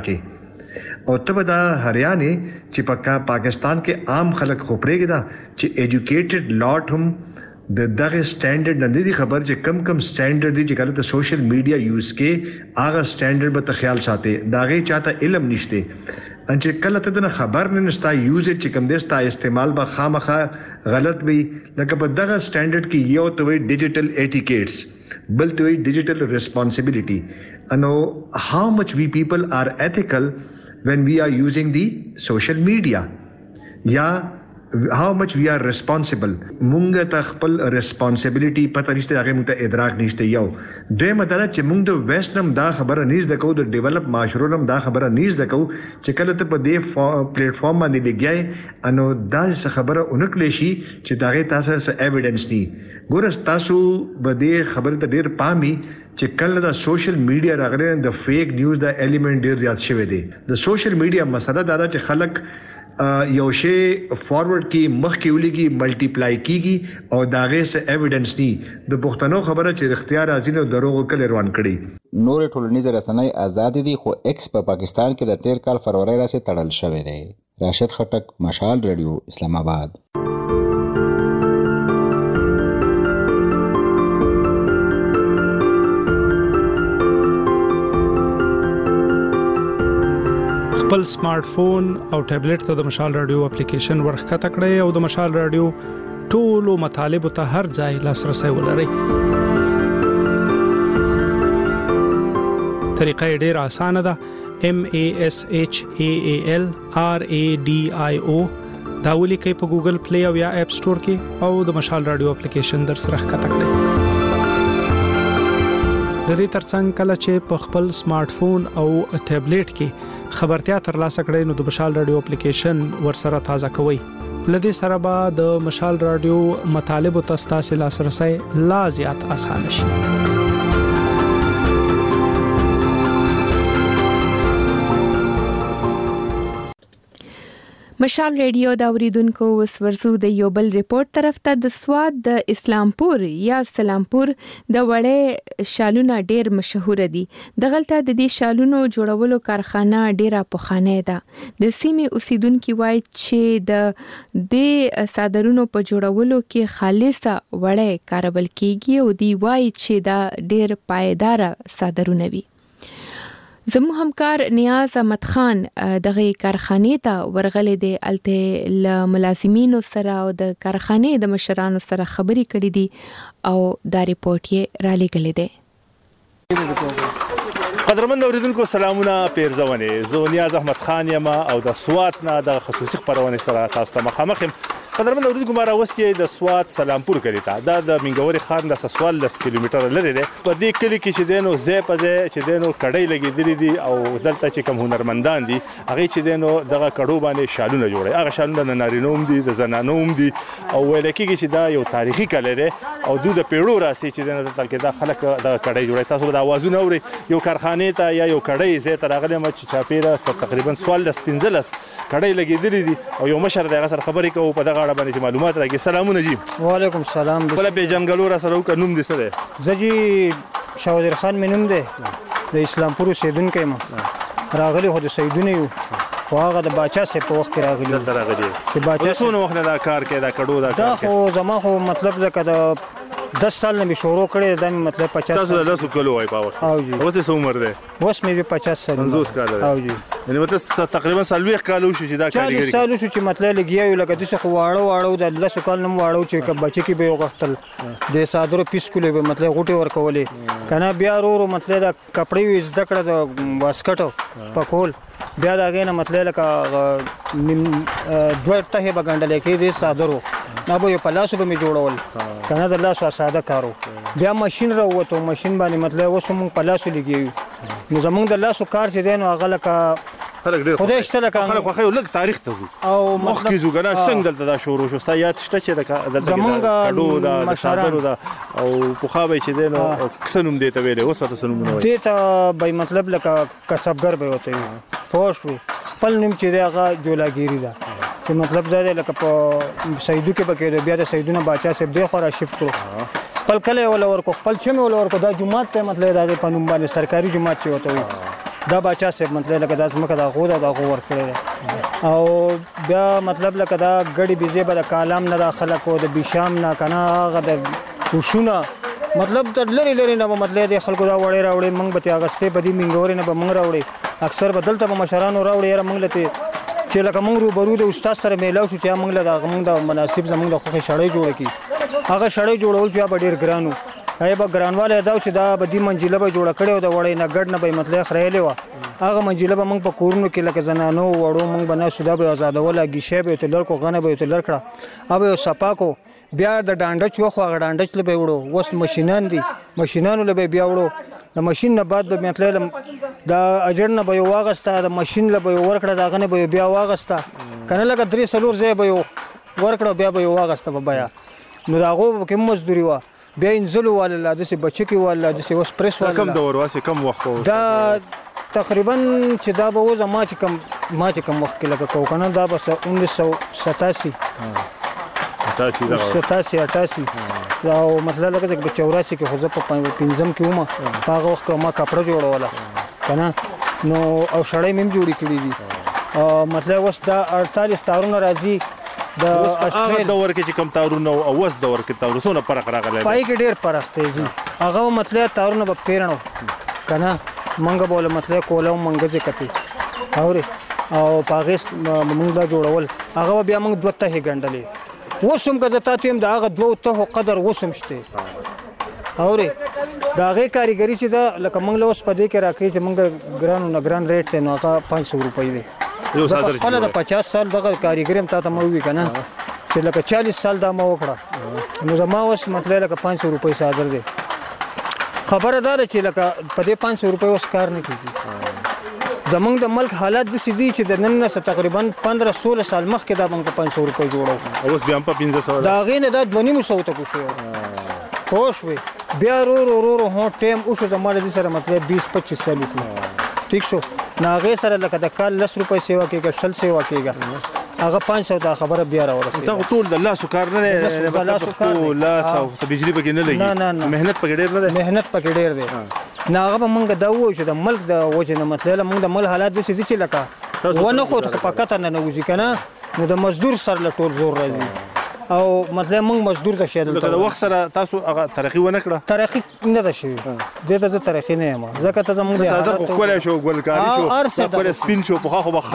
کې. او ته دا هریانه چې په پاکستان کې عام خلک خو پرېږي دا چې ایجوکیټډ لاټ هم د دغه سټانډرډ نه دي خبر چې کم کم سټانډرډ دي چې کله ته سوشل میډیا یوز کې هغه سټانډرډ به ته خیال ساتي داغه چاته علم نشته ان چې کله ته نه خبر نه نشتا یوزر چې کوم دستا استعمال به خامخا غلط وي لکه په دغه سټانډرډ کې یو ته وي ډیجیټل ایټیکیټس بل ته وي ډیجیټل ریسپانسیبিলিټي انو هاو مچ وی پیپل آر ایتھیکل when we are using the social media یا how much we are responsible. مونږ ته خپل responsibility پته نشته هغه مونږ ته ادراک نشته. یو دوی مطلب چې مونږ د ویسټنم دا خبره نیز د کو د ډیولپ معاشرونم دا خبره نیز د کو چې کله ته په دې پلیټ فارم باندې لګیای انو دا خبره اونکلی شي چې داغه تاسو سره ایویډنس دي. ګور تاسو به دې خبره ته ډیر پامي چې کله دا سوشل میډیا راغلی د فیک نیوز دا ایلیمنٹ ډیر زیات شوی دی. د سوشل میډیا مسله دا ده چې خلک یو شی فارورډ کی مخ کې ولګي ملټیپلای کیږي او داغه سه ایویډنس ني د پښتنو خبره چې اختیار ازین او دروغ کله روان کړي. نور ټولنیز رسنۍ آزاد دي خو ایکس په پاکستان کې د تیر کال فروری راځي تړل شوی دی. راشد خټک مشال رادیو اسلام آباد. خپل سمارټ فون او ټابلیټ ته د مشال رادیو اپلیکیشن ورخته کړئ او د مشال رادیو ټولو مطالب ته هر ځای لاسرسي ولرئ. طریقه ډیره اسانه ده. M A S H A A L R A D I O دا ولیکئ په ګوګل پلی او یا اپ سٹور کې او د مشال رادیو اپلیکیشن در سره ښکته کړئ. د دې ترڅنګ کله چې په خپل سمارټ فون او ټابلیټ کې خبرتیا ترلاسه کړئ نو د مشال رادیو اپلیکیشن ورسره تازه کوئ. لدې سره به د مشال رادیو مطالب او تاسو لاسرسي لا زیات اسانه شي. مشال ریډیو دا اوریدونکو وسورزو د یو بل ریپورت طرف ته د سواد د اسلامپور یا سلامپور د وړې شالونه ډیر مشهور دي. دغلته د دې شالونو جوړولو کارخانه ډیره پخوانه ده. د سیمې اوسیدونکو وایي چې د دې صادرونو په جوړولو کې خالصه وړې کارول کیږي او دی وایي چې دا ډیر پایدار صادرونه وي. زمو همکار نیاز احمد خان دغه کارخانه ته ورغلې دی الته ل ملازمینو سره او د کارخانه د مشرانو سره خبرې کړې دي او دا ریپورت یې را لګلې دی. قدرمن اوریدونکو سلامونه پیرزونه زه نیاز احمد خان یم او د سوات نه د خصوصي خبرونه سره تاسو ته مخامخ یم. قدرمن اوریدونکو مارا وستې د سوات سلامپور کلی ته دا د منګوري خان د سوال لس کیلومتر لري دی. په دې کلی کې چې دینو زی په زی چې دینو کډۍ لګېدلې دي او دلته چې کوم هنرمندان دي هغه چې دینو دغه کډو باندې شالونه جوړي. هغه شالونه د نارینوم دي د زنانوم دي او ویل کېږي چې دا یو تاریخي کلی دی او دوی د پیړو راسي چې دینو دلته کې دا خلک د کډۍ جوړي. تاسو د اوازونه اوري یو کارخانه ته یا یو کډۍ زی ته راغلی مچ چاپیره تقریبا سوال لس پنځلس کډۍ لګېدلې دي او یو مشر دغه سره خبرې کوي په دغه اړه باندې معلومات راکې. سلامونه جی. وعلیکم السلام. بل په جنگلو را سره وک نوم دي سره زجی شاودر خان مینوم دی د اسلامپور اوسیدونکی ما راغلی خو د سیدونه یو خو هغه د باچا سه په وخت راغلی دلته راغلی چې باچا څونه وخت دا کار کوي دا کډو دا کار دا خو زما خو مطلب دا کده دس سال نه مې شروع کړی دا مې مطلب پچاس تاسو د لاسو کلو وای پاور او جی اوس څه عمر ده اوس مې پچاس سال پنځوس کال او جی یعنی مطلب تقریبا سالوي کال شو چې دا کاریګری چالیس سال شو چې مطلب لګیاو لکه د څه واړو واړو د لاسو کال نم واړو چې بچی کې به وغختل د صادرو پیس کولې به مطلب غوټي ورکولې کنه بیا ورو مطلب د کپړې زده کړه د واسکټو پکول بیا دا غینه مطلب لکه دوه ته به ګنډل کې د صادرو نه به په لاسو به می جوړول کنه د لاسو ساده کارو بیا ماشين راوته ماشين باندې مطلب اوس موږ په لاسو لګیو نو زمونږ د لاسو کار چې دین او هغه لکه خلک ډېر خدای شته لکه خلک خو لږ تاریخ ته ځو او مخ کې ځو کنه څنګه دلته دا شروع شو ستا یاد شته چې د کډو دا صادرو دا او په خابه چې دین او کسنوم دی ته ویلې اوس ته سنوم نه وي دې ته به مطلب لکه کسبګر به وته پوښ وي خپل نوم چې دی هغه جولاګيري ده چې مطلب دا دی لکه په سیدو کې پکې بیا د سیدونه باچا سه به خورا شفت کړو خپل کله ولا ورکو خپل چمه ولا ورکو دا جمعات ته مطلب دا په نوم باندې سرکاري جمعات چې وته وي دا باچا سه مطلب لکه دا ځمکه دا غو دا غو ورکړي او بیا مطلب لکه دا غړي بيزي به د کالام نه داخله کو د بشام نه کنه هغه د وشونه مطلب د لری لری نه مطلب د خلکو دا وړي راوړي منګ به اگستې بدی منګوري نه به منګ راوړي اکثر بدلته به مشرانو راوړي را منګ لته چې لکه موږ روبرو د استاد سره میلاو شو چې موږ له دا موږ د مناسب زموږ د خوخه شړې جوړ کی هغه شړې جوړول چې به ډیر ګرانو هي به ګرانواله دا چې دا به دی منجله به جوړ کړي او د وړې نه ګډ نه به مطلب خړېلې و هغه منجله به موږ په کورونو کې لکه زنانو وړو موږ بنا شودا به آزادوله گیشه به تلر کو غنه به تلر کړه اوبه صفا کو بیا د ډانډچ وخو هغه ډانډچ له به وړو وس ماشينان دي ماشينانو له به بیا وړو د ماشين نه بعد به مطلب دا اجر نه به واغستا د ماشين له به ورکړه دا غنه به بیا واغستا کنه لکه درې سلور ځای به ورکړه بیا به واغستا به بیا نو دا غو کوم مزدوري وا بیا انزلو ولا د سي بچی کې ولا د سي وس پریس ولا کم دور واسه کم وخت دا تقریبا چې دا به و زما چې کم ما چې کم وخت کې لکه کو کنه دا به उन्नीस सौ सतासी ستاسي دا ستاسي اٹھاسی دا مطلب لکه د چوراسی کې خو زه په پنځم کې ومه هغه وخت ما کپړه جوړوله کنه نو او شړې مم جوړې کړې دي مطلب وس دا अड़तालीस تارونه راځي د هغه دور کې چې کم تارونه او وس دور کې تارونه فرق راغلی پای کې ډېر فرق دی هغه مطلب تارونه په پیرنو کنه منګه بوله مطلب کوله منګه ځکتی اوري او پاغست موږ دا جوړول هغه بیا موږ دوه ته ګڼډلې وسم که زتا تیم دا هغه دوه ته قدر وسم شته اوري دا هغه کاریګری چې دا لکه موږ له اوس په دې کې راکې چې موږ ګران نه ګران ریټ ته نو هغه پانچ سو روپۍ دی یو صادر خپل د پچاس سال دغه کاریګری هم تاسو مو وی کنه چې لکه چالیس سال دا مو وکړه نو زما اوس مطلب لکه پانچ سو روپۍ صادر دی خبره ده چې لکه په دې پانچ سو روپۍ اوس کار نه کیږي زمونږ د ملک حالات د سدي چې د نن نه تقریبا پندرہ سولہ سال مخکې دا موږ په پانچ سو روپۍ جوړو اوس بیا په پنځه سو دا غینه دا دونی مو سو ته کوشو خوش وي بیا رو رو رو رو هو ټیم او شو زموږ د سره مطلب بیس پچیس سال وکړو ٹھیک شو ناغه سره لکه د کال لس روپۍ سیوا کېږي شل سیوا کېږي هغه پانچ سو دا خبره بیا راورسېده دا ټول د لاسو کار نه دی د لاسو کار لاس او بجلی پکې نه لګي مهنت پکې ډېر نه دی مهنت پکې ډېر دی نه هغه موږ دا وو چې د ملک د وجه نه مطلب موږ د مل حالات د سې چې لکه ونه خو ته پکته نه نوځي کنه نو د مزدور سره له ټول زور راځي او مطلب موږ مزدور ته شیدل لکه د وخت سره تاسو هغه ترقی ونه کړه ترقی نه ده شوی دته ته ترقی نه یم ځکه ته زموږ د حاضر خو کولای شو ګلکاری شو خپل سپین شو په خو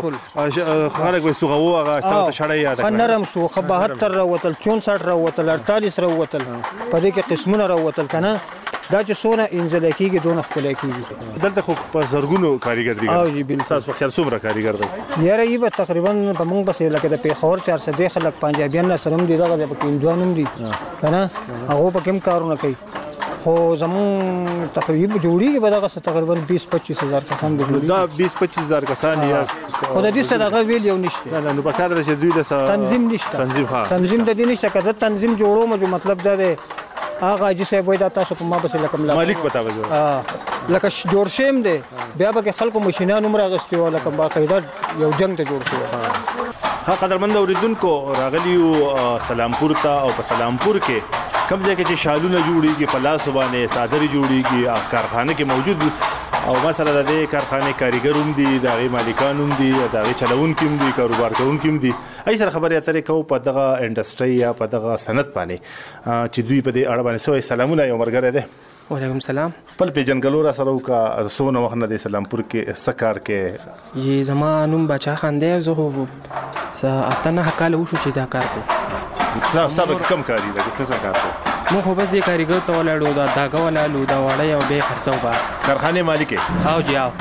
بخړو خلک وې سوغو هغه ته شړای یاد کړ نرم شو خو بهتر راوتل چونسठ راوتل اڑتالیس راوتل په دې کې قسمونه راوتل کنه دا چې سونه انځل کېږي دونه خپل کېږي دلته خو په زرګونو کاریګر دي او جی بل تاسو په خیال څومره کاریګر دي یاره یې به تقریبا په موږ بس لکه د پیښور چار سده خلک پنجابیان سره دي دغه په انځوانم دي کنه هغه په کوم کارونه کوي خو زمون تقریبا جوړیږي به دغه تقریبا بیس پچیس هزار کسان دي دا بیس پچیس هزار کسان یا خو د دې سره غویل یو نشته نه نو په کار د چې دوی د تنظیم نشته تنظیم ها تنظیم د دې نشته کزه تنظیم جوړو مې مطلب دا دی هغه چې سه وای دا تاسو په ما بس لکه مالک پتا وځو ها لکه جوړ شیم دی بیا به خلکو ماشينان عمر غستي ولا کوم باقاعده یو جنگ ته جوړ شو ها قدرمند اوریدونکو راغلیو سلامپور ته او په سلامپور کې کوم ځای کې چې شالونه جوړیږي په لاس باندې صادري جوړیږي کارخانه کې موجود او مثلا د دې کارخانه کاریګر هم دي د غي مالکان هم دي د غي چلون کې هم دي کاروبار کوونکي هم دي ای سره خبرې اترې کوو په دغه انډستری یا په دغه صنعت باندې چې دوی په دې اړه باندې سوې سلامونه یو مرګره ده. وعلیکم سلام. خپل پیژنګلو را سره وکا سونه وخت نه د سلامپور کې سکار کې یي زمانوم بچا خاندې زه خو اتنه کال وشو چې دا کار کو دا سبق کم کاری ده څه کار کو مو خو بس دې کاریګر ته ولاړو دا داګه ولاړو دا وړه یو به خرڅو با کارخانه مالک هاو جی هاو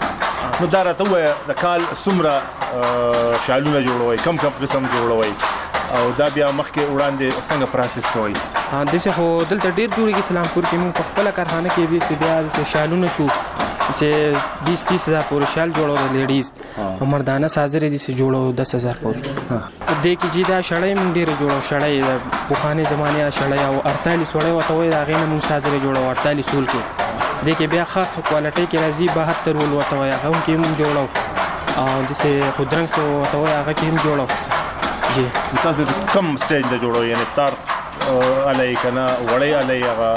نو دا راته د کال سمره شالونه جوړوي کم کم قسم جوړوي او دا بیا مخکې وړاندې څنګه پروسس کوي؟ ها دسه خو دلته ډیر جوړیږي سلامپور کې موږ په خپل کارخانه کې دي بیا د شالونه شو چې بیس تیس هزار پورې شال جوړو لیډیز او مردانه سازره دي چې جوړو دس هزار پورې د کې جیدا شړې موږ ډیر جوړو شړې د بوخانه زمانه شړې او اړتالیس وړې وته وای دا غینه موږ سازره جوړو اړتالیس سول کې د کې بیا خاص کوالټي کې راځي بهتر ول وته وای هغه کې موږ جوړو او دسه خودرنګ سو وته وای هغه کې موږ جوړو جی تاسو کوم سټیج ته جوړو یعنی تار علي کنه وړي علي هغه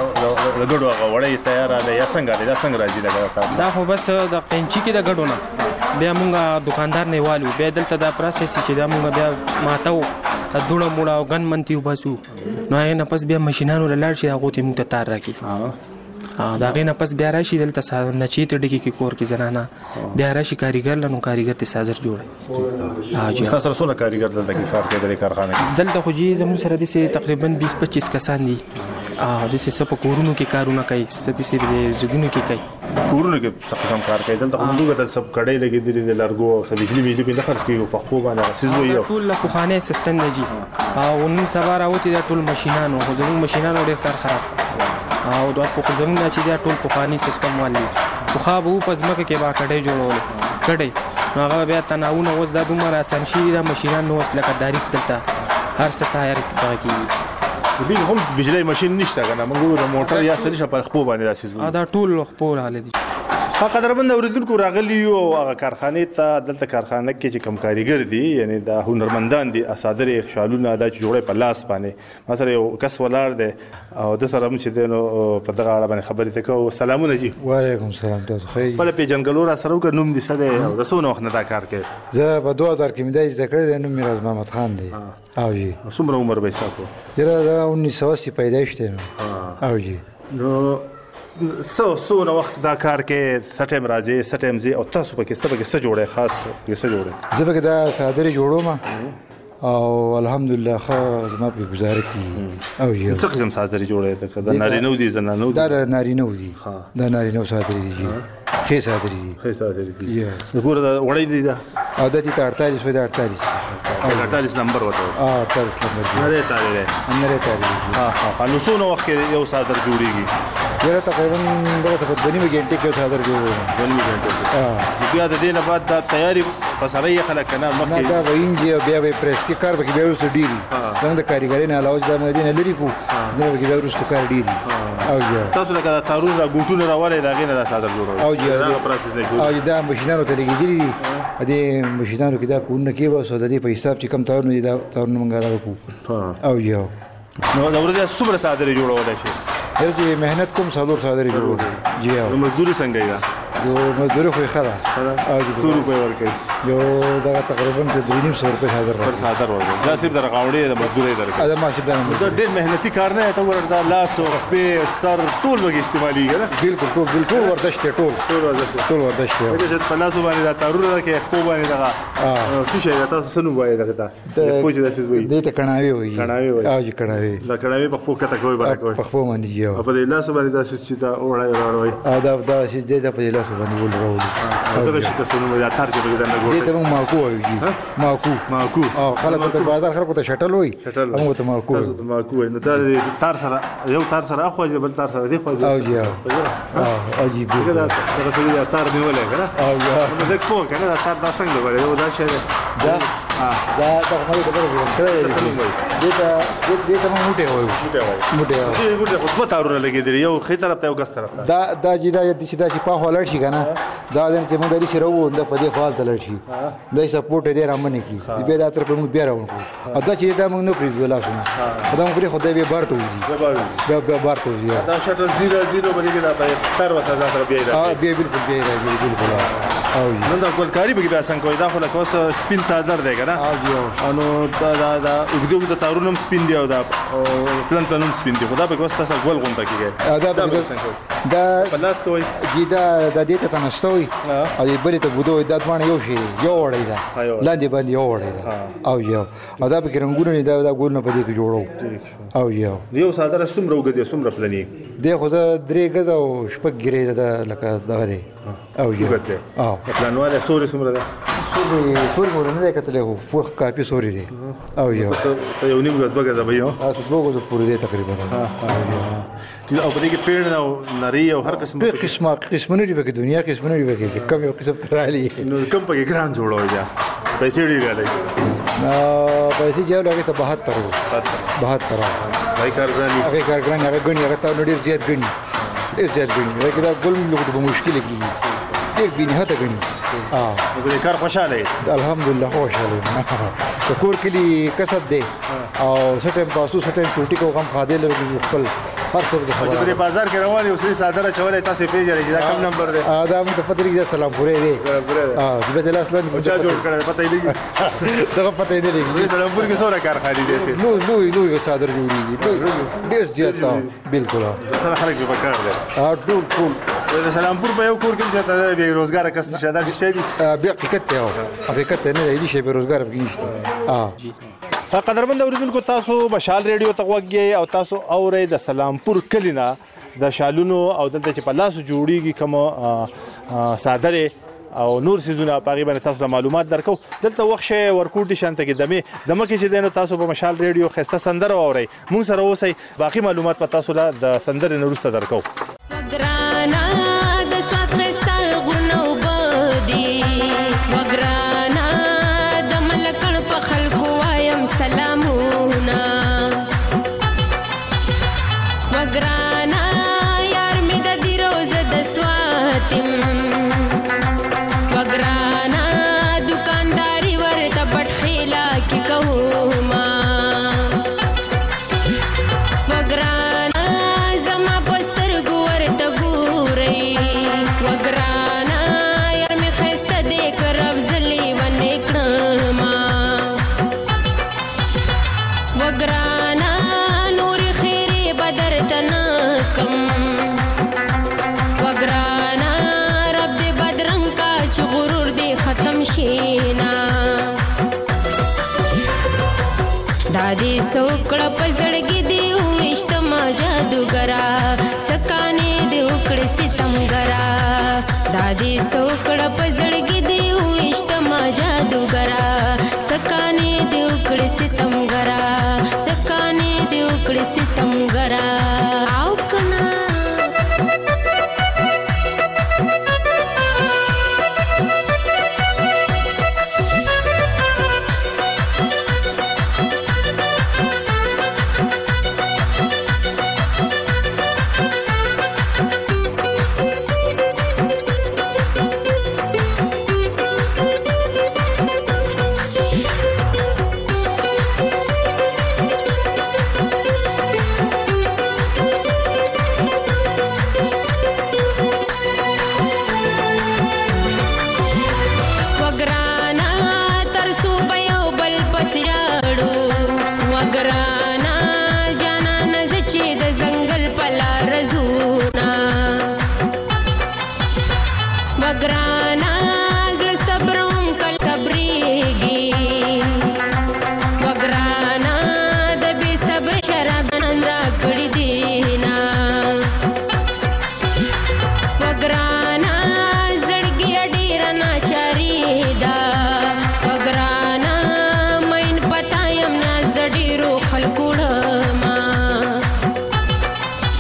د ګډو هغه وړي تیار علي یا څنګه دا څنګه راځي دا دا خو بس د قینچي کې د ګډو نه بیا مونږه دکاندار نه والو بیا دلته دا پروسس چې دا مونږ بیا ماتو دوړه موړه او غن منتی وباسو نو هغه نه پس بیا ماشينانو لاړ شي هغه ته مونږ ته تار راکې ها دا غي نه پس بیا راشي دلته ساز نه چی ته ډکی کې کور کې زنانه بیا راشي کاریګر لنو کاریګر ته سازر جوړ ها جی سره سره کاریګر دلته کې کار کوي د کارخانه دلته خو جی زموږ سره دي سي تقریبا بیس پچیس کسان دي ا د سې په کورونو کې کارونه کوي ستې سي د زګونو کې کوي کورونو کې څه قسم کار کوي دلته موږ دلته سب کډې لګې دي د لارګو او بجلی بجلی په داخل کې په خو باندې سیزو یو ټول له خانه سیستم دی جی او نن سبا راوتی دا ټول ماشينانو خو زموږ ماشينانو ډېر کار خراب او دا په زمونږ چې دا ټول پخوانی سیستم والی خو خو په پزماکه کې با کډې جوړول کډې نو هغه بیا تناونه وز د دومره آسان شي دا ماشينان نو وس لکه داریک دلته هر څه تایر کیږي دې هم بجلی ماشين نشته کنه موږ د موټر یا سړي شپه خپل باندې داسې دا ټول خپل حال دي ها قدرمن اوریدونکو راغلی او هغه کارخانه ته دلته کارخانه کې چې کم کاریګر دي یعنی د هنرمندان دي اسادر خیالونه د جوړې په لاس باندې مثلا یو کس ولار دي او د سره هم چې دنو په دغه اړه باندې خبرې ته کوو سلامونه جی وعلیکم السلام تاسو خیر په پیژنګلو را سره وک نوم دي سده او د سونو وخت نه دا کار کوي زه په دوه هزار کې مې د ذکر دي نوم میراز محمد خان دی او جی څومره عمر به تاسو یره دا انیس سو اسی پیدایش دی او جی نو سو سو نو وخت دا کار کې سټیم راځي سټیم زی او تاسو په کې څه په کې څه جوړه خاص کې څه جوړه زه به دا صادره جوړوم او الحمدلله خو زما په گزاره کې او یو څه قسم صادره جوړه ده نارینه دي زنانه دي دا نارینه دي دا نارینه صادره دي خې صادره دي خې صادره دي یا وګوره دا وړي دي دا او د دې اړتالیس و د اړتالیس اړتالیس نمبر وته اه اړتالیس نمبر نه دی تاریخ نه دی تاریخ ها ها نو څو نو وخت یو صادر جوړیږي یره تقریبا دغه په دني غنټه کې صادر جوړو دني غنټه اه بیا د دې نه بعد دا تیاری پسرې خلک کنه مکه دا وینځي بیا به پریس کې کار به بیا ورسره ډیری څنګه د کاریګرۍ نه علاوه د مدینه لري کو دا به بیا ورسره کار ډیری او یا تاسو لکه تارون را ګوټونه راوړی دا غینه دا صادر جوړو او یا دا پروسس نه او دا ماشينانو ته لګیدلی دې ماشينانو کې دا کونه کې وسو د دې په حساب چې کم تارونه دي دا تارونه مونږ راوکو او یا نو دا ورته څومره صادر جوړول شي درځي مهنت کوم څلور صادر جوړو جی او مزدوري څنګه ده یو مزدوري خو خره او څو روپے ورکړي یو دا تقریبا درې نیم سو روپے صادر پر صادر ورکړي دا صرف د رقاوړې د مزدوري درکړي دا ماشي دا ډېر مهنتي کار نه ته ورته لاس او په سر ټول وګ استعمالي کنه بالکل ټول بالکل وردشته ټول ټول وردشته ټول وردشته دا چې په لاس باندې دا تارونه کې خو باندې دا څه شي دا تاسو سنو وایي دا دا پوجي دا څه وایي دې ته کڼاوي وایي کڼاوي وایي او جی کڼاوي دا کڼاوي په خو کته کوي باندې په خو باندې یو په دې لاس باندې دا څه دا وړای وړای دا دا چې دې په لاس باندې ول راوړي دا چې تاسو نو دا تار کې دا نه ګورئ دې ته مو ماکو وایي ماکو ماکو او خلک ته بازار خلکو ته شټل وایي موږ ته ماکو تاسو ته ماکو نو دا تار سره یو تار سره اخو بل تار سره دی خو او جی او جی دا دا څه تار نیولې کنه او جی نو دا کو کنه دا تار دا څنګه وایي دا شی دا دا دا کومه د بل کړه دې ته دې ته موټه وایي موټه وایي موټه دې ګورته خو په تارونه لګېدل یو خې طرف ته یو ګس طرف ته دا دا جی دا چې دا چې په هولړ شي کنه دا د چې موږ لري شروع د په دې خپل تل شي دا سپورټ دې رامنه کی دې دا تر کوم بیا راوړو او دا چې دا موږ نه پریږدو لا شنو دا موږ خو دې به بارته وځي بیا بیا بارته وځي دا شټل زیرو زیرو باندې دا په تر وسه سره بیا راځي ها بیا بالکل بیا راځي بالکل او نن دا ګولکاری به بیا څنګه کوي دا خو لکه اوس سپین صادر دی کنه او نو دا دا دا وګړو د تارونم سپین دی او دا پلان پلانوم سپین دی خدا به کوس تاسو ګول غونډه کیږي دا دا پلاس کوي دا د دې ته تنشتوي او دې بلې ته بده دا باندې یو شی یو وړی دا لاندې باندې یو وړی دا او یو او دا به رنگونه دا دا ګول نه پدې کې جوړو او یو یو صادره سمره وګدي سمره پلاني دی خو دا درې غزه او شپږ ګری دا لکه دغه دی او یو او پلانواله سوري سمره ده سوري سوري ورنه کتلې هو فوق کاپي سوري دی او یو یو نیم غز بغه زبې یو تاسو دوه غز پورې دی تقریبا او په دې کې پیړ او نری او هر قسم په قسمه قسمونه دی په دنیا قسمونه دی په کوم یو قسم ترالي نو کوم په ګران جوړوي دا پیسې ډېر غالي نو پیسې جوړ هغه ته بهتر بهتر هغه کارګرانی هغه کارګرانی هغه غني هغه ته ډېر زیات غني ډېر زیات غني هغه دا ګل موږ په مشکل کې ډېر بینه هته غني اه نو کار خوشاله الحمدلله خوشاله شکر کلی کسب دی او سټم تاسو سټم ټوټي کو غم خاده لري خپل هر څه د خبره په بازار کې روان یو سری صادره چولې تاسو پیژنئ دا کوم نمبر دی ا دا موږ په طریقې سلام پورې دی اه د بدل اصلا چا جوړ کړل پته یې لګي دا پته یې لګي سلام پور کې څوره کارخانه دي نو نو نو یو صادر جوړیږي ډېر زیات بالکل ځکه خلک په کار دي ا ټول ټول د سلام پور په یو کور کې چې به روزګار کس نشه دا شي دي بیا حقیقت ته حقیقت نه دی شي به روزګار بګیشته اه قدرمن اوریدونکو تاسو مشال ریډیو ته وګورئ او تاسو اورئ د سلامپور کلینا د شالونو او دلته چې په لاس جوړیږي کوم صادره او نور سيزونه پاغي باندې تاسو معلومات درکو دلته وخت شي ورکوټي شانته کې دمه دمه کې چې دینو تاسو په مشال ریډیو خسته سندره اورئ مون سره اوسئ باقي معلومات په تاسو د سندره نورسته درکو سلامونا وگرانا یار می د دی روز د سواتم وگرانا دکانداری ورته پټ خیلا کی کوما وگرانا زما پستر ګورته ګورې وگرانا یار می خسته دې کرب زلی ونه کړما وگرانا نور خیری بدر تنکم وگرانا رب دے بدرنگ کا چغرور دے ختم شینا دادی سوکڑ پزڑگی دیو اشتما جادوگرا سکانے دیو کڑ ستمگرا دادی سوکڑ پزڑگی دیو اشتما جادوگرا سکانے دیو کڑ ستمگرا سکانے دیو کڑ ستمگرا آو کنا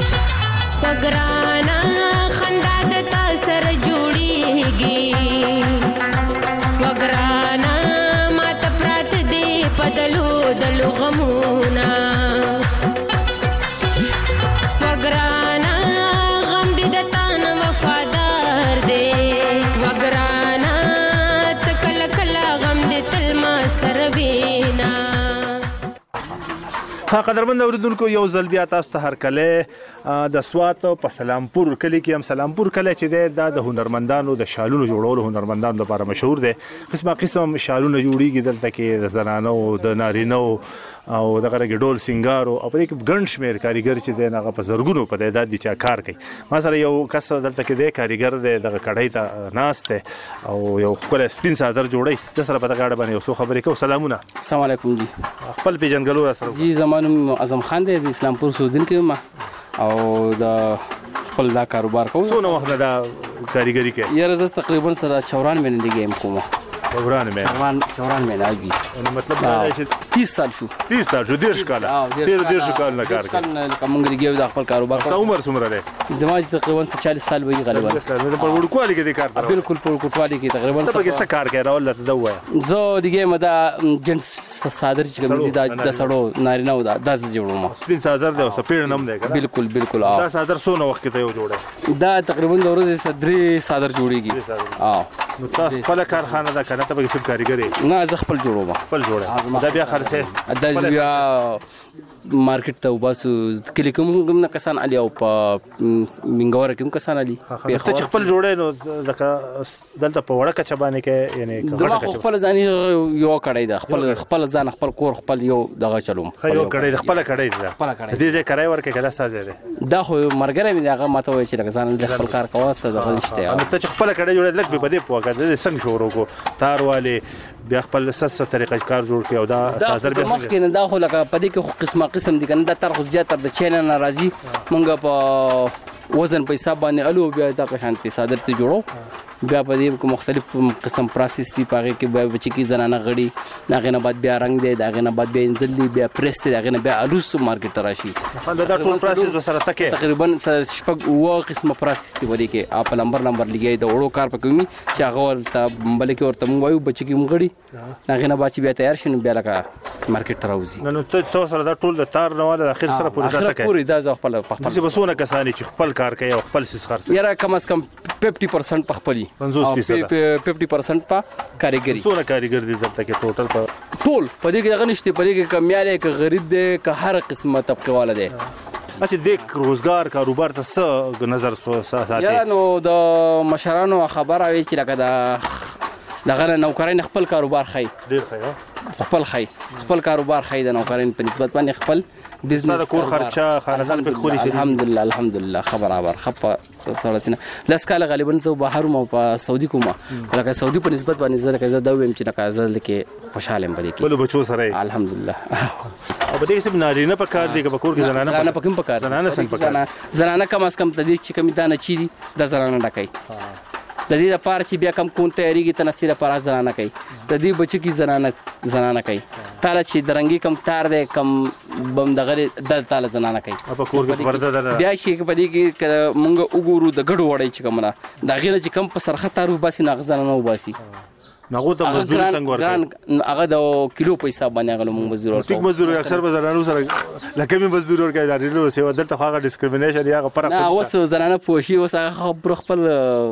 ګرانا خندا د تا سره جوړیږي ها قدرمن اوریدونکو یو ځل بیا تاسو ته هرکله د سوات په سلامپور کلی کې هم سلامپور کلی چې دی د هنرمندانو د شالونو جوړولو هنرمندانو لپاره مشهور دی. قسمه قسم شالونه جوړیږي دلته کې د زنانو د نارینو او دغه ډول سنگارو او په دې کې ګڼ شمېر کاریګر چې دی هغه په زرګونو په تعداد دي چې کار کوي. ما سره یو کس دلته کې دی کاریګر دی دغه کړهۍ ته ناست دی او یو ښکلی سپین څادر جوړوي. د سره په دغه اړه باندې یو څو خبرې کوو. سلامونه. السلام علیکم جی. خپل پیژنګلو را سره. جی زما نوم اعظم خان دی د اسلامپور اوسېدونکی یم او د خپل دا کاروبار کوم. څونه وخت نه دا کاریګري کوي؟ یاره زه تقریبا سره چورانوې مینه یم کومه. چورانوې چورانوې مینه اږي مطلب دا چې तीस साल شو तीस साल شو دېرش کاله تېرو دېرشو کالو نه کار کوي. لکه موږ لګیا د خپل کاروبار کوو. عمر څومره دی؟ زما تقریبا چالیس سال وي غالبا. په وړوکوالي کې دې کار کوي؟ بالکل په وړوکوالي کې تقریبا. ته پکې څه کار کوې راول راته دا ووایه. زه لګیا یم دا جنټس څادر چې کوم دي د سړو نارینهو دا دا زه جوړوم. سپین څادر دی او سپېړ نوم دی که نه؟ بالکل بالکل. دا څادر څونه وخت کې ته یو جوړی؟ دا تقریبا د ورځې درې څادر جوړېږي. نو تا خپله کارخانه ده که نه ته پکې صرف کاریګر یې؟ نه زه خپل جوړوم. خپل جوړی. دا بیا خرڅې؟ دا بیا مارکیټ ته وباسو. کلی کې هم نه کسان علي او په منګوره کې هم کسان علي. ته چې خپل جوړی نو لکه دلته په وړه کچه باندې کې یعنې زما خو خپله ځاني یوه کړۍ ده. خپل خپل ځان خپل کور خپل یو دغه چلوم. یو کړۍ ده خپله کړۍ ده. خپله کړۍ. دې ځای کرایه ورکړې که دا ستا ځای دی؟ دا خو ملګری مې دی هغه ماته وایي چې لکه ځان د خپل کار کوه څه دغه نشته. نو ته چې خپله کړۍ جوړې لږ به په دې پوه کړه د څنګه شروع کړو تار والې بیا خپل سسته طریقه کار جوړ کړي او دا څادر بیا مخکې نه دا خو لکه په دې کې خو قسمه قسم دي که نه دا تر خو زیاتره د چاینا نه راځي. موږ په وزن په حساب باندې الو بیا دا په شانتي څادر ته جوړو. بیا په دې کې مختلف قسم پروسس دي په هغې کې بیا بچي کې زنانه غړي د هغې نه بعد بیا رنګ دی د هغې نه بعد بیا انځل دی بیا پریس دی د هغې نه بیا الوس مارکیټ ته راشي. دا ټول پروسس ورسره ته کوې؟ تقریبا شپږ اووه قسمه پروسس دي په دې کې. او په نمبر نمبر لګیا د وړو کار پکې وي چې هغه ورته بله کې ورته موږ وایو بچي کې موږ غړي د هغې نه بعد چې بیا تیار شي نو بیا لکه مارکیټ ته راوځي. نو ته سره دا ټول د تار نه والا د اخر سره پورې دا ته کوې؟ پورې دا زه خپل په خپل. داسې به څونه کسان چې خپل کار کوي او خپل څیز خرڅوي؟ یاره کم از کم پنځه پرسنټ په خپل پنځوس فیصده پنځه پرسنټ په کاریګري. څونه کاریګر دي دلته کې ټوټل په ټول په دې کې دغه نشته. په دې کې کمیاله که غریب دی که هر قسمه طبقه والا دی. اچھا د روزګار کاروبار ته څه نظر ساتي؟ یا نو د مشرانو خبره وي چې لکه د دغه نوکرین خپل کاروبار خي ډیر خي خپل خي خپل کاروبار خي د نوکرین په نسبت باندې خپل بزنس د کور خرچه خاندان په خوري شي. الحمدلله الحمدلله خبر خبر خپ سره سینه لاس کال غالبا زه بهر مو په سعودي کومه لکه سعودي په نسبت باندې زه لکه زه دا ویم چې لکه زه لکه خوشاله ام بده کې بل بچو سره الحمدلله. او په دې کې نارینه په کار دی که په کور کې زنانه زنانه په کوم په کار زنانه څنګه په کار زنانه کم از کم د دې چې کمی دانه چي دي د زنانه ډکای. د دې لپاره چې بیا کم کون تیاریږي تنسیر لپاره زنانه کوي. د دې بچو کې زنانه زنانه کوي. تاله چې درنګي کم تار دی کم بم دغه د تاله زنانه کوي. په کور کې پرده ده بیا شي په دې کې مونږ وګورو د ګډو وړي چې کومه دا غینه چې کم په سرخه تارو باسي نه غزنه وباسي. نغو ته مزدور څنګه ورکړي؟ هغه د کیلو په حساب باندې هغه موږ مزدور ورکړو. ټیک مزدور اکثر به زنانو سره لکه می مزدور ورکړي دا ډیرو سیوا دلته خو هغه ډیسکریمینیشن یا فرق نه اوس زنانه پوښي اوس هغه خپل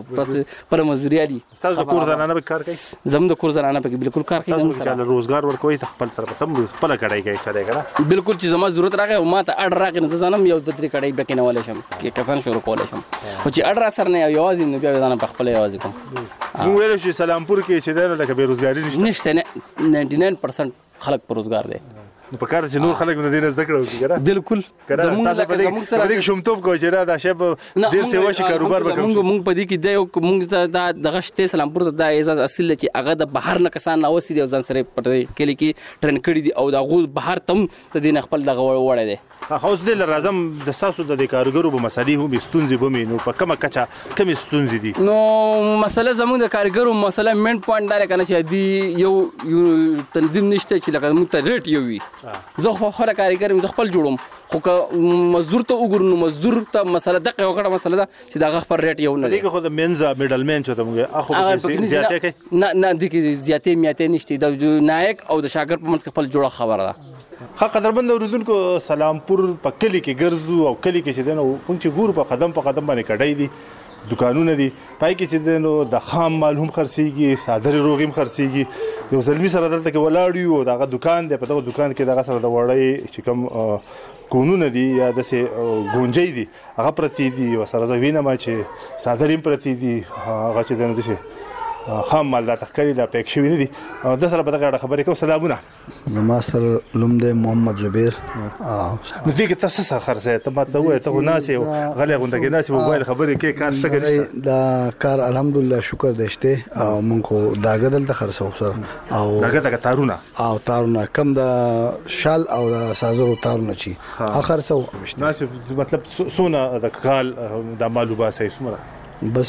پر مزدوري دي. تاسو کور زنانه به کار کوي؟ زم د کور زنانه په بالکل کار کوي. تاسو چې روزګار ورکوي ته خپل طرف ته خپل کړای کوي چلے کنه بالکل چې زما ضرورت راغی او ما ته اډر راغی نه زنم یو د درې کړای به کینول شم کې کسان شروع کول شم او چې اډر سره نه یوازې نو بیا ځان په خپل یوازې کوم. نو ویل شي سلامپور کې چې دا لکه بیروزګاری نشته نه ننانجی ناین پرسنټ خلک پر روزګار دی. په کار چې نور خلک د دې نه زده کړو کیږي بالکل زموږ تاسو په دې کې شومتوب کوی چې دا شی په ډیر سیوا شي کاروبار وکړو. موږ موږ په دې کې د موږ دا دغه شته سلامپور ته د اعزاز اصل چې هغه د بهر نه کسان اوسې دي ځان سره پټ کلی کې ټرین کړي دي او دا غو بهر تم ته دین خپل دغه وړه دي. خو دې لازم د تاسو د کارګرو په مسالې هم ستونزې بمې نو په کومه کچا کوم ستونزې دي؟ نو مسله زموږ د کارګرو مسله مین پوینټ دا کنه چې دی یو تنظیم نشته چې لکه موږ ته ریټ یو وي. زه خو خپل کارګر مې خپل جوړوم خو که مزدور ته وګورو نو مزدور ته مسله دغه یو غټه مسله ده چې دغه خپل ریټ یو نه دی. دغه خو د منځه میډل مین چې ته موږ اخو په زیاتې کوي نه نه د کې زیاتې میاتې نشته د نایک او د شاګرد په منځ خپل جوړه خبره ده. ها قدرمن اوریدونکو سلامپور په کلی کې ګرځو او کلی کې چې دنه پونچ ګور په قدم په قدم باندې کډای دي دکانونه دي پای کې چې نو د خام مال هم خرڅيږي صادري روغ هم خرڅيږي یو زلمی سره دلته کې ولاړ یو دغه دکان دی په دغه دکان کې دغه سره د وړۍ چې کوم کونونه دي یا د سه ګونجې دي هغه پرتی دي او سره زوینه ما چې صادري پرتی دي هغه چې دنه دي خام مال لا تخکری لا پېښ شوی نه دي د سره په دغه خبرې کو سلامونه ما سره لوم د محمد جبیر نو دې کې تاسو څه خرڅه ته ماته وای ته ناسي غلې غونډه کې ناسي موبایل خبرې کې کار شته کوي دا کار الحمدلله شکر دشته او مونږ خو داګه دلته خرڅو سره او داګه دغه تارونه او تارونه کم د شال او د سازورو تارونه چی اخر سو ناسي مطلب سونه د کال د مالو باسي سمره بس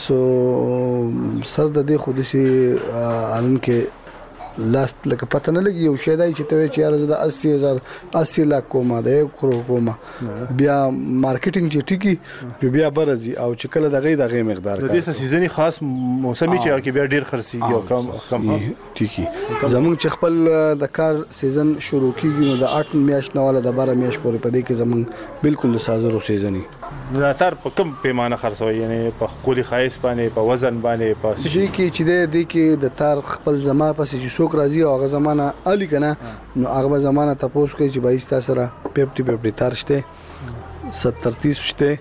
سر د دې خو دسي انن کې لاست لکه پته نه لګي یو شی دای چې ته چې یار زده اسی هزار اسی لک کومه د یک کرو کومه بیا مارکیټینګ چې ټیکی بیا برزي او چې کله دغه دغه مقدار د دې سیزنی خاص موسمي چې کې بیا ډیر خرڅيږي او کم کم ټیکی زمونږ چې خپل د کار سیزن شروع کیږي نو د اټ میاشت نه ولا د بارہ میاشت پورې پدې کې زمونږ بالکل سازرو سیزنی تر په کم پیمانه خرڅوي یعنی په خولي خایس باندې په وزن باندې په شي کې چې د دې کې د تار خپل زما پسې چې څوک راځي او هغه زمانہ الی کنه نو هغه زمانہ تاسو کوي چې بایس تاسو سره پپټي پپټي تار شته ستر تیس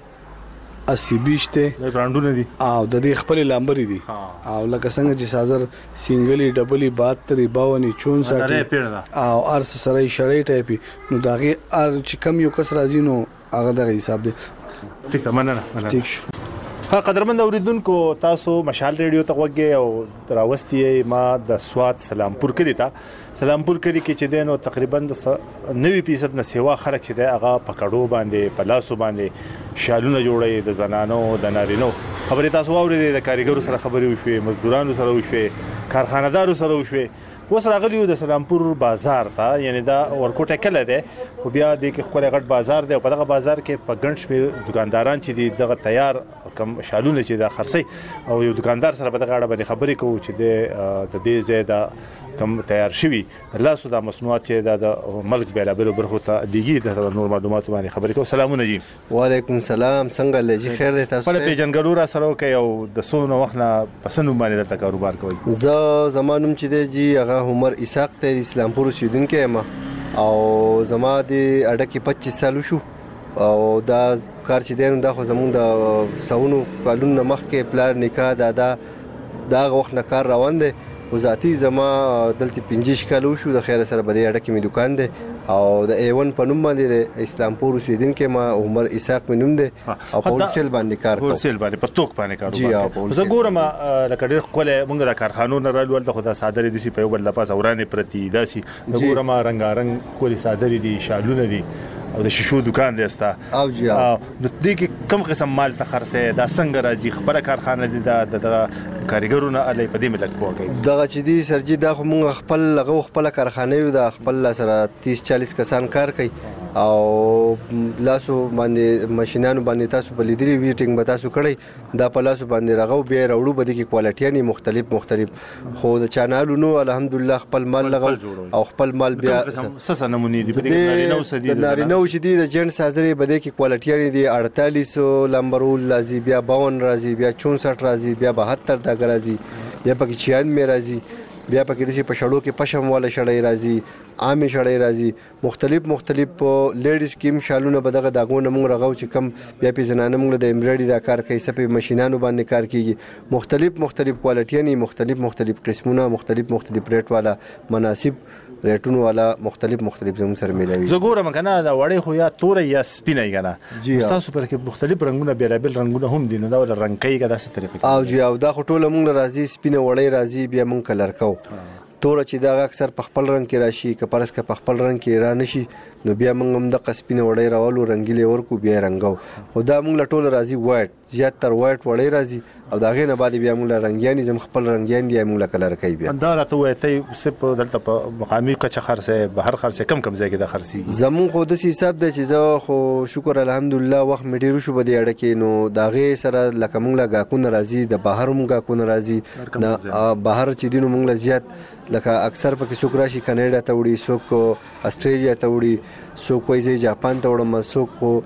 شته اسی بیس شته د برانډونه دي او د دې خپل لامبري دي او لکه څنګه چې سازر سنگلی ډبلی بهتر باونی چونسټ او ارس سره شړې ټایپي نو داغه ار چې کم یو کس راځي نو هغه دغه حساب دی ټیک ده مننه مننه ټیک شو ها قدرمن اوریدونکو تاسو مشال ریډیو ته وګورئ او راوستي ما د سواد سلامپور کلی ته سلامپور کلی کې چې دینو تقریبا نوي فیصد نه سیوا خلک چې د هغه پکړو باندې پلاسو باندې شالونه جوړي د زنانو د نارینو خبرې تاسو اورېدې د کاریګرو سره خبرې وشوي مزدورانو سره وشوي کارخانه‌دارو سره وشوي اوس راغلیو د سلامپور بازار ته یعنی دا ورکوټه کله ده خو بیا د خپل غټ بازار دی په دغه بازار کې په ګڼ شمېر دکانداران چې دي دغه تیار کم شالونه چې د خرڅي او یو دکاندار سره په دغه اړه باندې خبرې کوو چې د دې زیاده کم تیار شوی د لاسو د مصنوعات چې د ملک بیلابل برخو ته دیږي د نور معلومات باندې خبرې کوو سلامونه جی وعلیکم السلام څنګه لږی خیر دی تاسو په پیجنګلو را سره کوي او د سونو وخت نه پسند باندې د کاروبار کوي ز زمانوم چې دی جی هغه عمر اسحاق ته اسلامپور اوسیدونکی یم او زما د اډه کې پچیس سال شو او دا کار چې دین دا خو زمونږ د سونو کالونو مخکې پلان نکاح دادا دا وخت نه کار روان دی او ذاتی زما دلته پنځه کال شو د خیر سره بده اډه کې می دکان دی او د ایون په نوم باندې د اسلامپور اوسیدونکی ما عمر اسحاق می نوم دی او په هولسیل باندې کار کوم هولسیل باندې په توک باندې کاروبار زه ګورم لکه ډېر خپل مونږ د کارخانو نه رالول د خدا صادري دي په یو بل لپاره ورانه پرتی داسي د ګورم رنگارنګ کولی صادري دي شالونه دي او د شیشو دکان دی استا او جی او د دې کې کم قسم مال ته خرڅه دا څنګه راځي خبره کارخانه دي د کاریګرونو علي په دې ملک پوهه دغه چې دي سرجي دا مونږ خپل لغه خپل کارخانه یو د خپل سره تیس چالیس کسان کار کوي او لاسو باندې ماشينانو باندې تاسو په لیدري ویټینګ به تاسو کړی دا په لاسو باندې راغو به راوړو بده کې کوالټي نه مختلف مختلف خو د چانالو نو الحمدلله خپل مال لغو او خپل مال بیا سس نمونه دي په دې نارینه سدي نارینه چې دي د جنټ سازري بده کې کوالټي دي اړتالیس لمبرول لازم بیا باون راځي بیا چونسټ راځي بیا بهتر دا راځي بیا پکې چيان مې راځي بیا پکې د په شړو کې پشم والا شړې راځي عامه شړې راځي مختلف مختلف لیډیز کیم شالونه بدغه داګونه موږ راغو چې کم بیا په زنانه موږ د امبرایډي دا کار کوي سپې ماشينانو باندې کار کوي مختلف مختلف کوالټي نه مختلف مختلف قسمونه مختلف مختلف ریټ والا مناسب ریټونو والا مختلف مختلف زموږ سره ملوي زه ګورم کنه دا وړې خو یا تور یا سپینه کنه تاسو پر کې مختلف رنگونه بیلابل رنگونه هم دي نو دا ول رنگ کوي کدا څه طریقې او جی او دا خټوله موږ راځي سپینه وړې راځي بیا موږ کلر کو تور چې دا اکثر په خپل رنگ کې راشي که پرس که په خپل رنگ کې را نشي نو بیا موږ هم د قسپینه وړې راولو رنگیلې ورکو بیا رنگو خو دا موږ لټول راځي وایټ زیات تر وایټ وړې راځي او دا غینه بعد بیا موږ رنگیانی زم خپل رنگیان دی موږ کلر کوي بیا دا راته وای ته سپ دلته په مقامی کچ خرڅه بهر خرڅه کم کم ځای کې د خرڅي زمون خو د حساب د چې زه خو شکر الحمدلله وخت مې ډیر شو بده اړه کې نو دا غي سره لکه موږ لا غاکون راځي د بهر موږ غاکون راځي نه بهر چې دینو موږ زیات لکه اکثر پکې څوک راشي کینیډا ته وړي څوک استرالیا ته وړي څوک وایي جاپان ته وړم څوک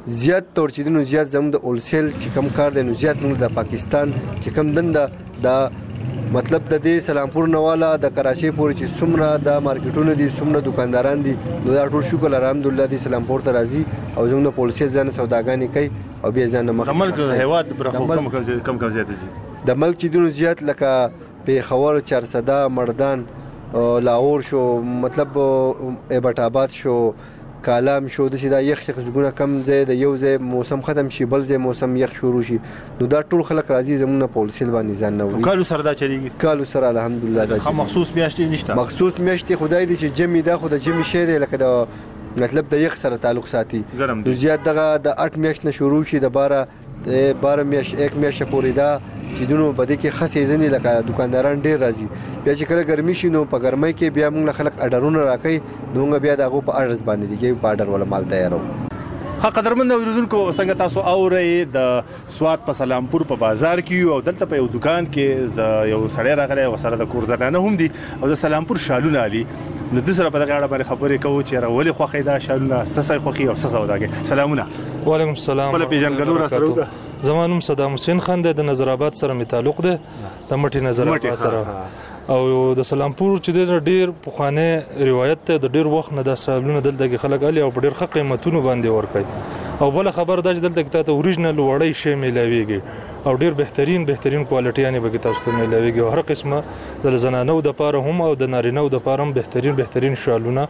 زیات تور چې دنو زیات زموږ د اولسیل چې کم کار دی نو زیات موږ د پاکستان چې کم دنده د مطلب د دې سلامپور نواله د کراچي پورې چې څومره د مارکیټونو دي څومره دکانداران دي نو دا ټول شکر الحمدلله د سلامپور ته راځي او زموږ پالیسي ځان سوداګانې کوي او بیا ځان مخ عمل کوي هیواد برخو کم کم کم زیات دي د ملک چې دنو زیات لکه پیښور چارسده مردان لاهور شو مطلب ایبټ آباد شو کالام شو د سیدا یخ یخ زګونه کم ځای د یو ځای موسم ختم شي بل ځای موسم یخ شروع شي نو دا ټول خلک راځي زمونه پالیسي باندې ځان نه وي کالو سره دا چریږي کالو سره الحمدلله دا هم مخصوص میاشتې نشته مخصوص میاشتې خدای دې چې جمی دا خو د جمی شه دی لکه د مطلب د یخ سره تعلق ساتي نو زیات دغه د اټ میاشت نه شروع شي د بارہ بارہ میاشت یک میاشت پورې دا چې دونو بده کې خاصې ځنی لکه دکانداران ډیر راځي بیا چې کله ګرمي شي نو په ګرمۍ کې بیا موږ خلک اډرونه راکې نو موږ بیا دغه په اډرس باندې دیږي په اډر ولا مال تیارو ها قدرمن اوریدونکو څنګه تاسو اورئ د سوات په سلامپور په بازار کې او دلته په یو دکان کې یو سړی راغلی وسره د کور زنانه هم دي او د سلامپور شالونه علي نو د سره په دغه اړه باندې خبرې کوو چې راولي خوخې دا شالونه سسای خوخي او سسا وداګي سلامونه وعلیکم السلام په پیژنګلو را سره زمانوم صدام حسین خان د نظر آباد سره می تعلق ده د مټي نظر آباد سره او د سلامپور چې د ډیر پخوانه روایت ته د ډیر وخت نه د سالونه دلته خلک علي او ډیر ښه قیمتونه باندې ورکړي او بل خبر دا چې دلته ته اوریجنل وړي شی ملاويږي او ډیر بهترین بهترین کوالټي یعنی به تاسو ته ملاويږي او هر قسمه د زنانو د پاره هم او د نارینو د پاره هم بهترین بهترین شالونه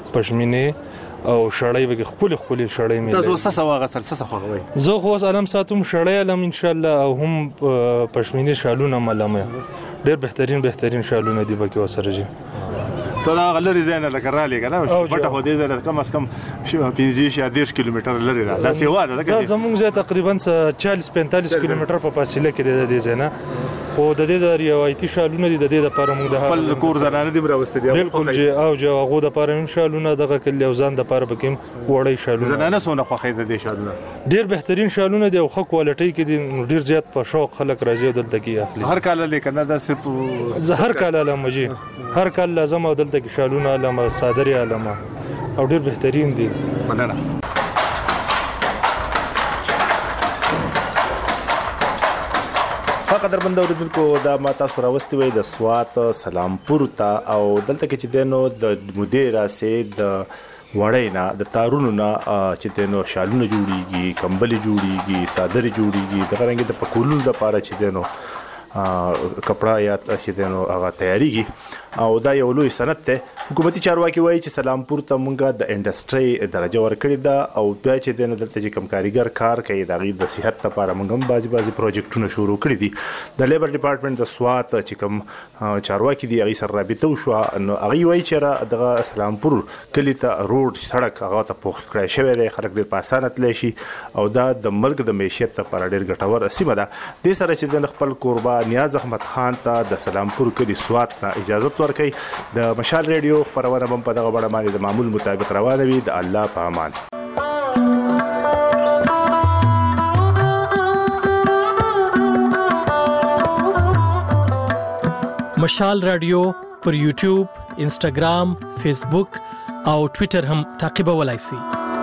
پښمینه او شړای به خپل خپل شړای مې تاسو سسه واغسل سسه خوغوي زه خو علم ساتم شړای علم ان شاء الله او هم پښمینه شالونه ملمه ډیر بهترین بهترین شالونه دی به کې وسره جي ته دا غلري زینه لکه را لګا نه پټه خو دې ده کم از کم پنځه یا دېرش کیلومتر لري دا لا سیوا ده دا زموږ زه تقریبا چالیس پنځه کیلومتر په فاصله کې ده زینه خو د دې د روایتي شالونه دي د دې لپاره موږ د خپل کور زنانه دي براوستي دي بالکل جی او جو هغه د لپاره هم شالونه دغه کلی او ځان د لپاره بکیم وړي شالونه زنانه سونه خوخه د دې شالونه ډیر بهترین شالونه دي او ښه کوالټي کې دي ډیر زیات په شوق خلک راځي دلته کې اخلي هر کال لیکنه دا صرف زهر کال لمجي هر کال لازم دلته کې شالونه علامه صادري علامه او ډیر بهترین دي مننه فقدر بند اوریدونکو دا ما تاسو راوستي وي د سوات سلامپور ته او دلته کې چې دنو د مدیر اسه د وړینا د تارونو نه چې دنو شالونه جوړیږي کمبلي جوړیږي صادري جوړیږي د غرنګ د پکولو د پاره چې دنو کپڑا یا چې دنو هغه تیاریږي او دا یو لوی سند ته حکومتي چارواکي وایي چې سلامپور ته مونږه د انډستری درجه ورکړې ده او بیا چې دنه دلته چې کم کاریګر کار کوي د غي د صحت لپاره مونږ هم بازي بازي پروجیکټونه شروع کړی دي د لیبر ډپارټمنټ د سوات چې کم چارواکي دي هغه سره رابطه وشو نو هغه وایي چې د سلامپور کلی ته روډ سړک هغه ته پوښ کړی شوی دی خلک ډیر په اسانه تلی شي او دا د ملک د معیشت لپاره ډیر ګټور سیمه ده د سره چې د خپل قربا نیاز احمد خان ته د سلامپور کلی سوات ته اجازه ورکړي د مشال ریډیو خبرونه هم په دغه وړه باندې د معمول مطابق روانه وي د الله په امان مشال رادیو پر یوټیوب انسټاګرام فیسبوک او ټوئیټر هم تعقیبولای شئ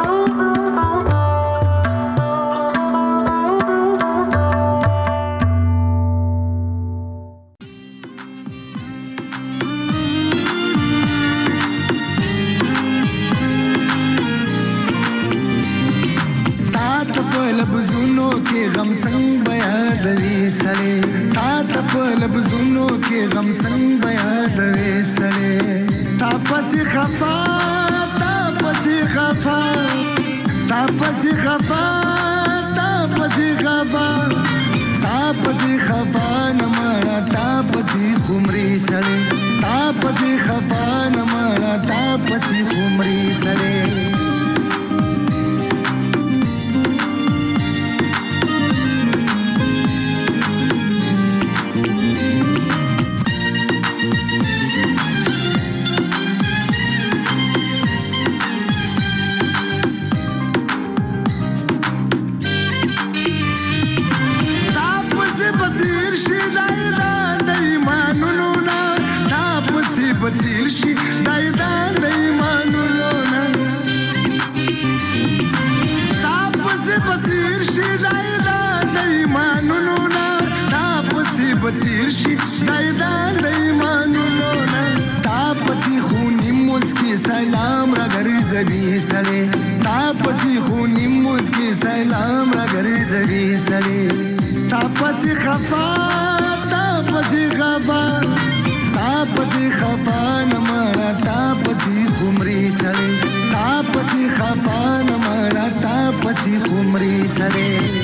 غم سنگ بیا دوی سره تا ته په لبزونو کې غم سنگ بیا دوی سره تا پسې خفا تا پسې خفا تا پسې خفا تا پسې خفا تا پسې خفا نمړه تا پسې خمري سره تا پسې خفا نمړه تا پسې خمري سره بدل شي دای دا د ایمانونو نه سلام را ګرځوي سړی تا پسې خو نیموز کې سلام را ګرځوي سړی تا پسې خفا تا پسې خفا تا پسې خفا نه مړه تا پسې خمري سړی تا پسې خفا نه مړه تا پسې خمري سړی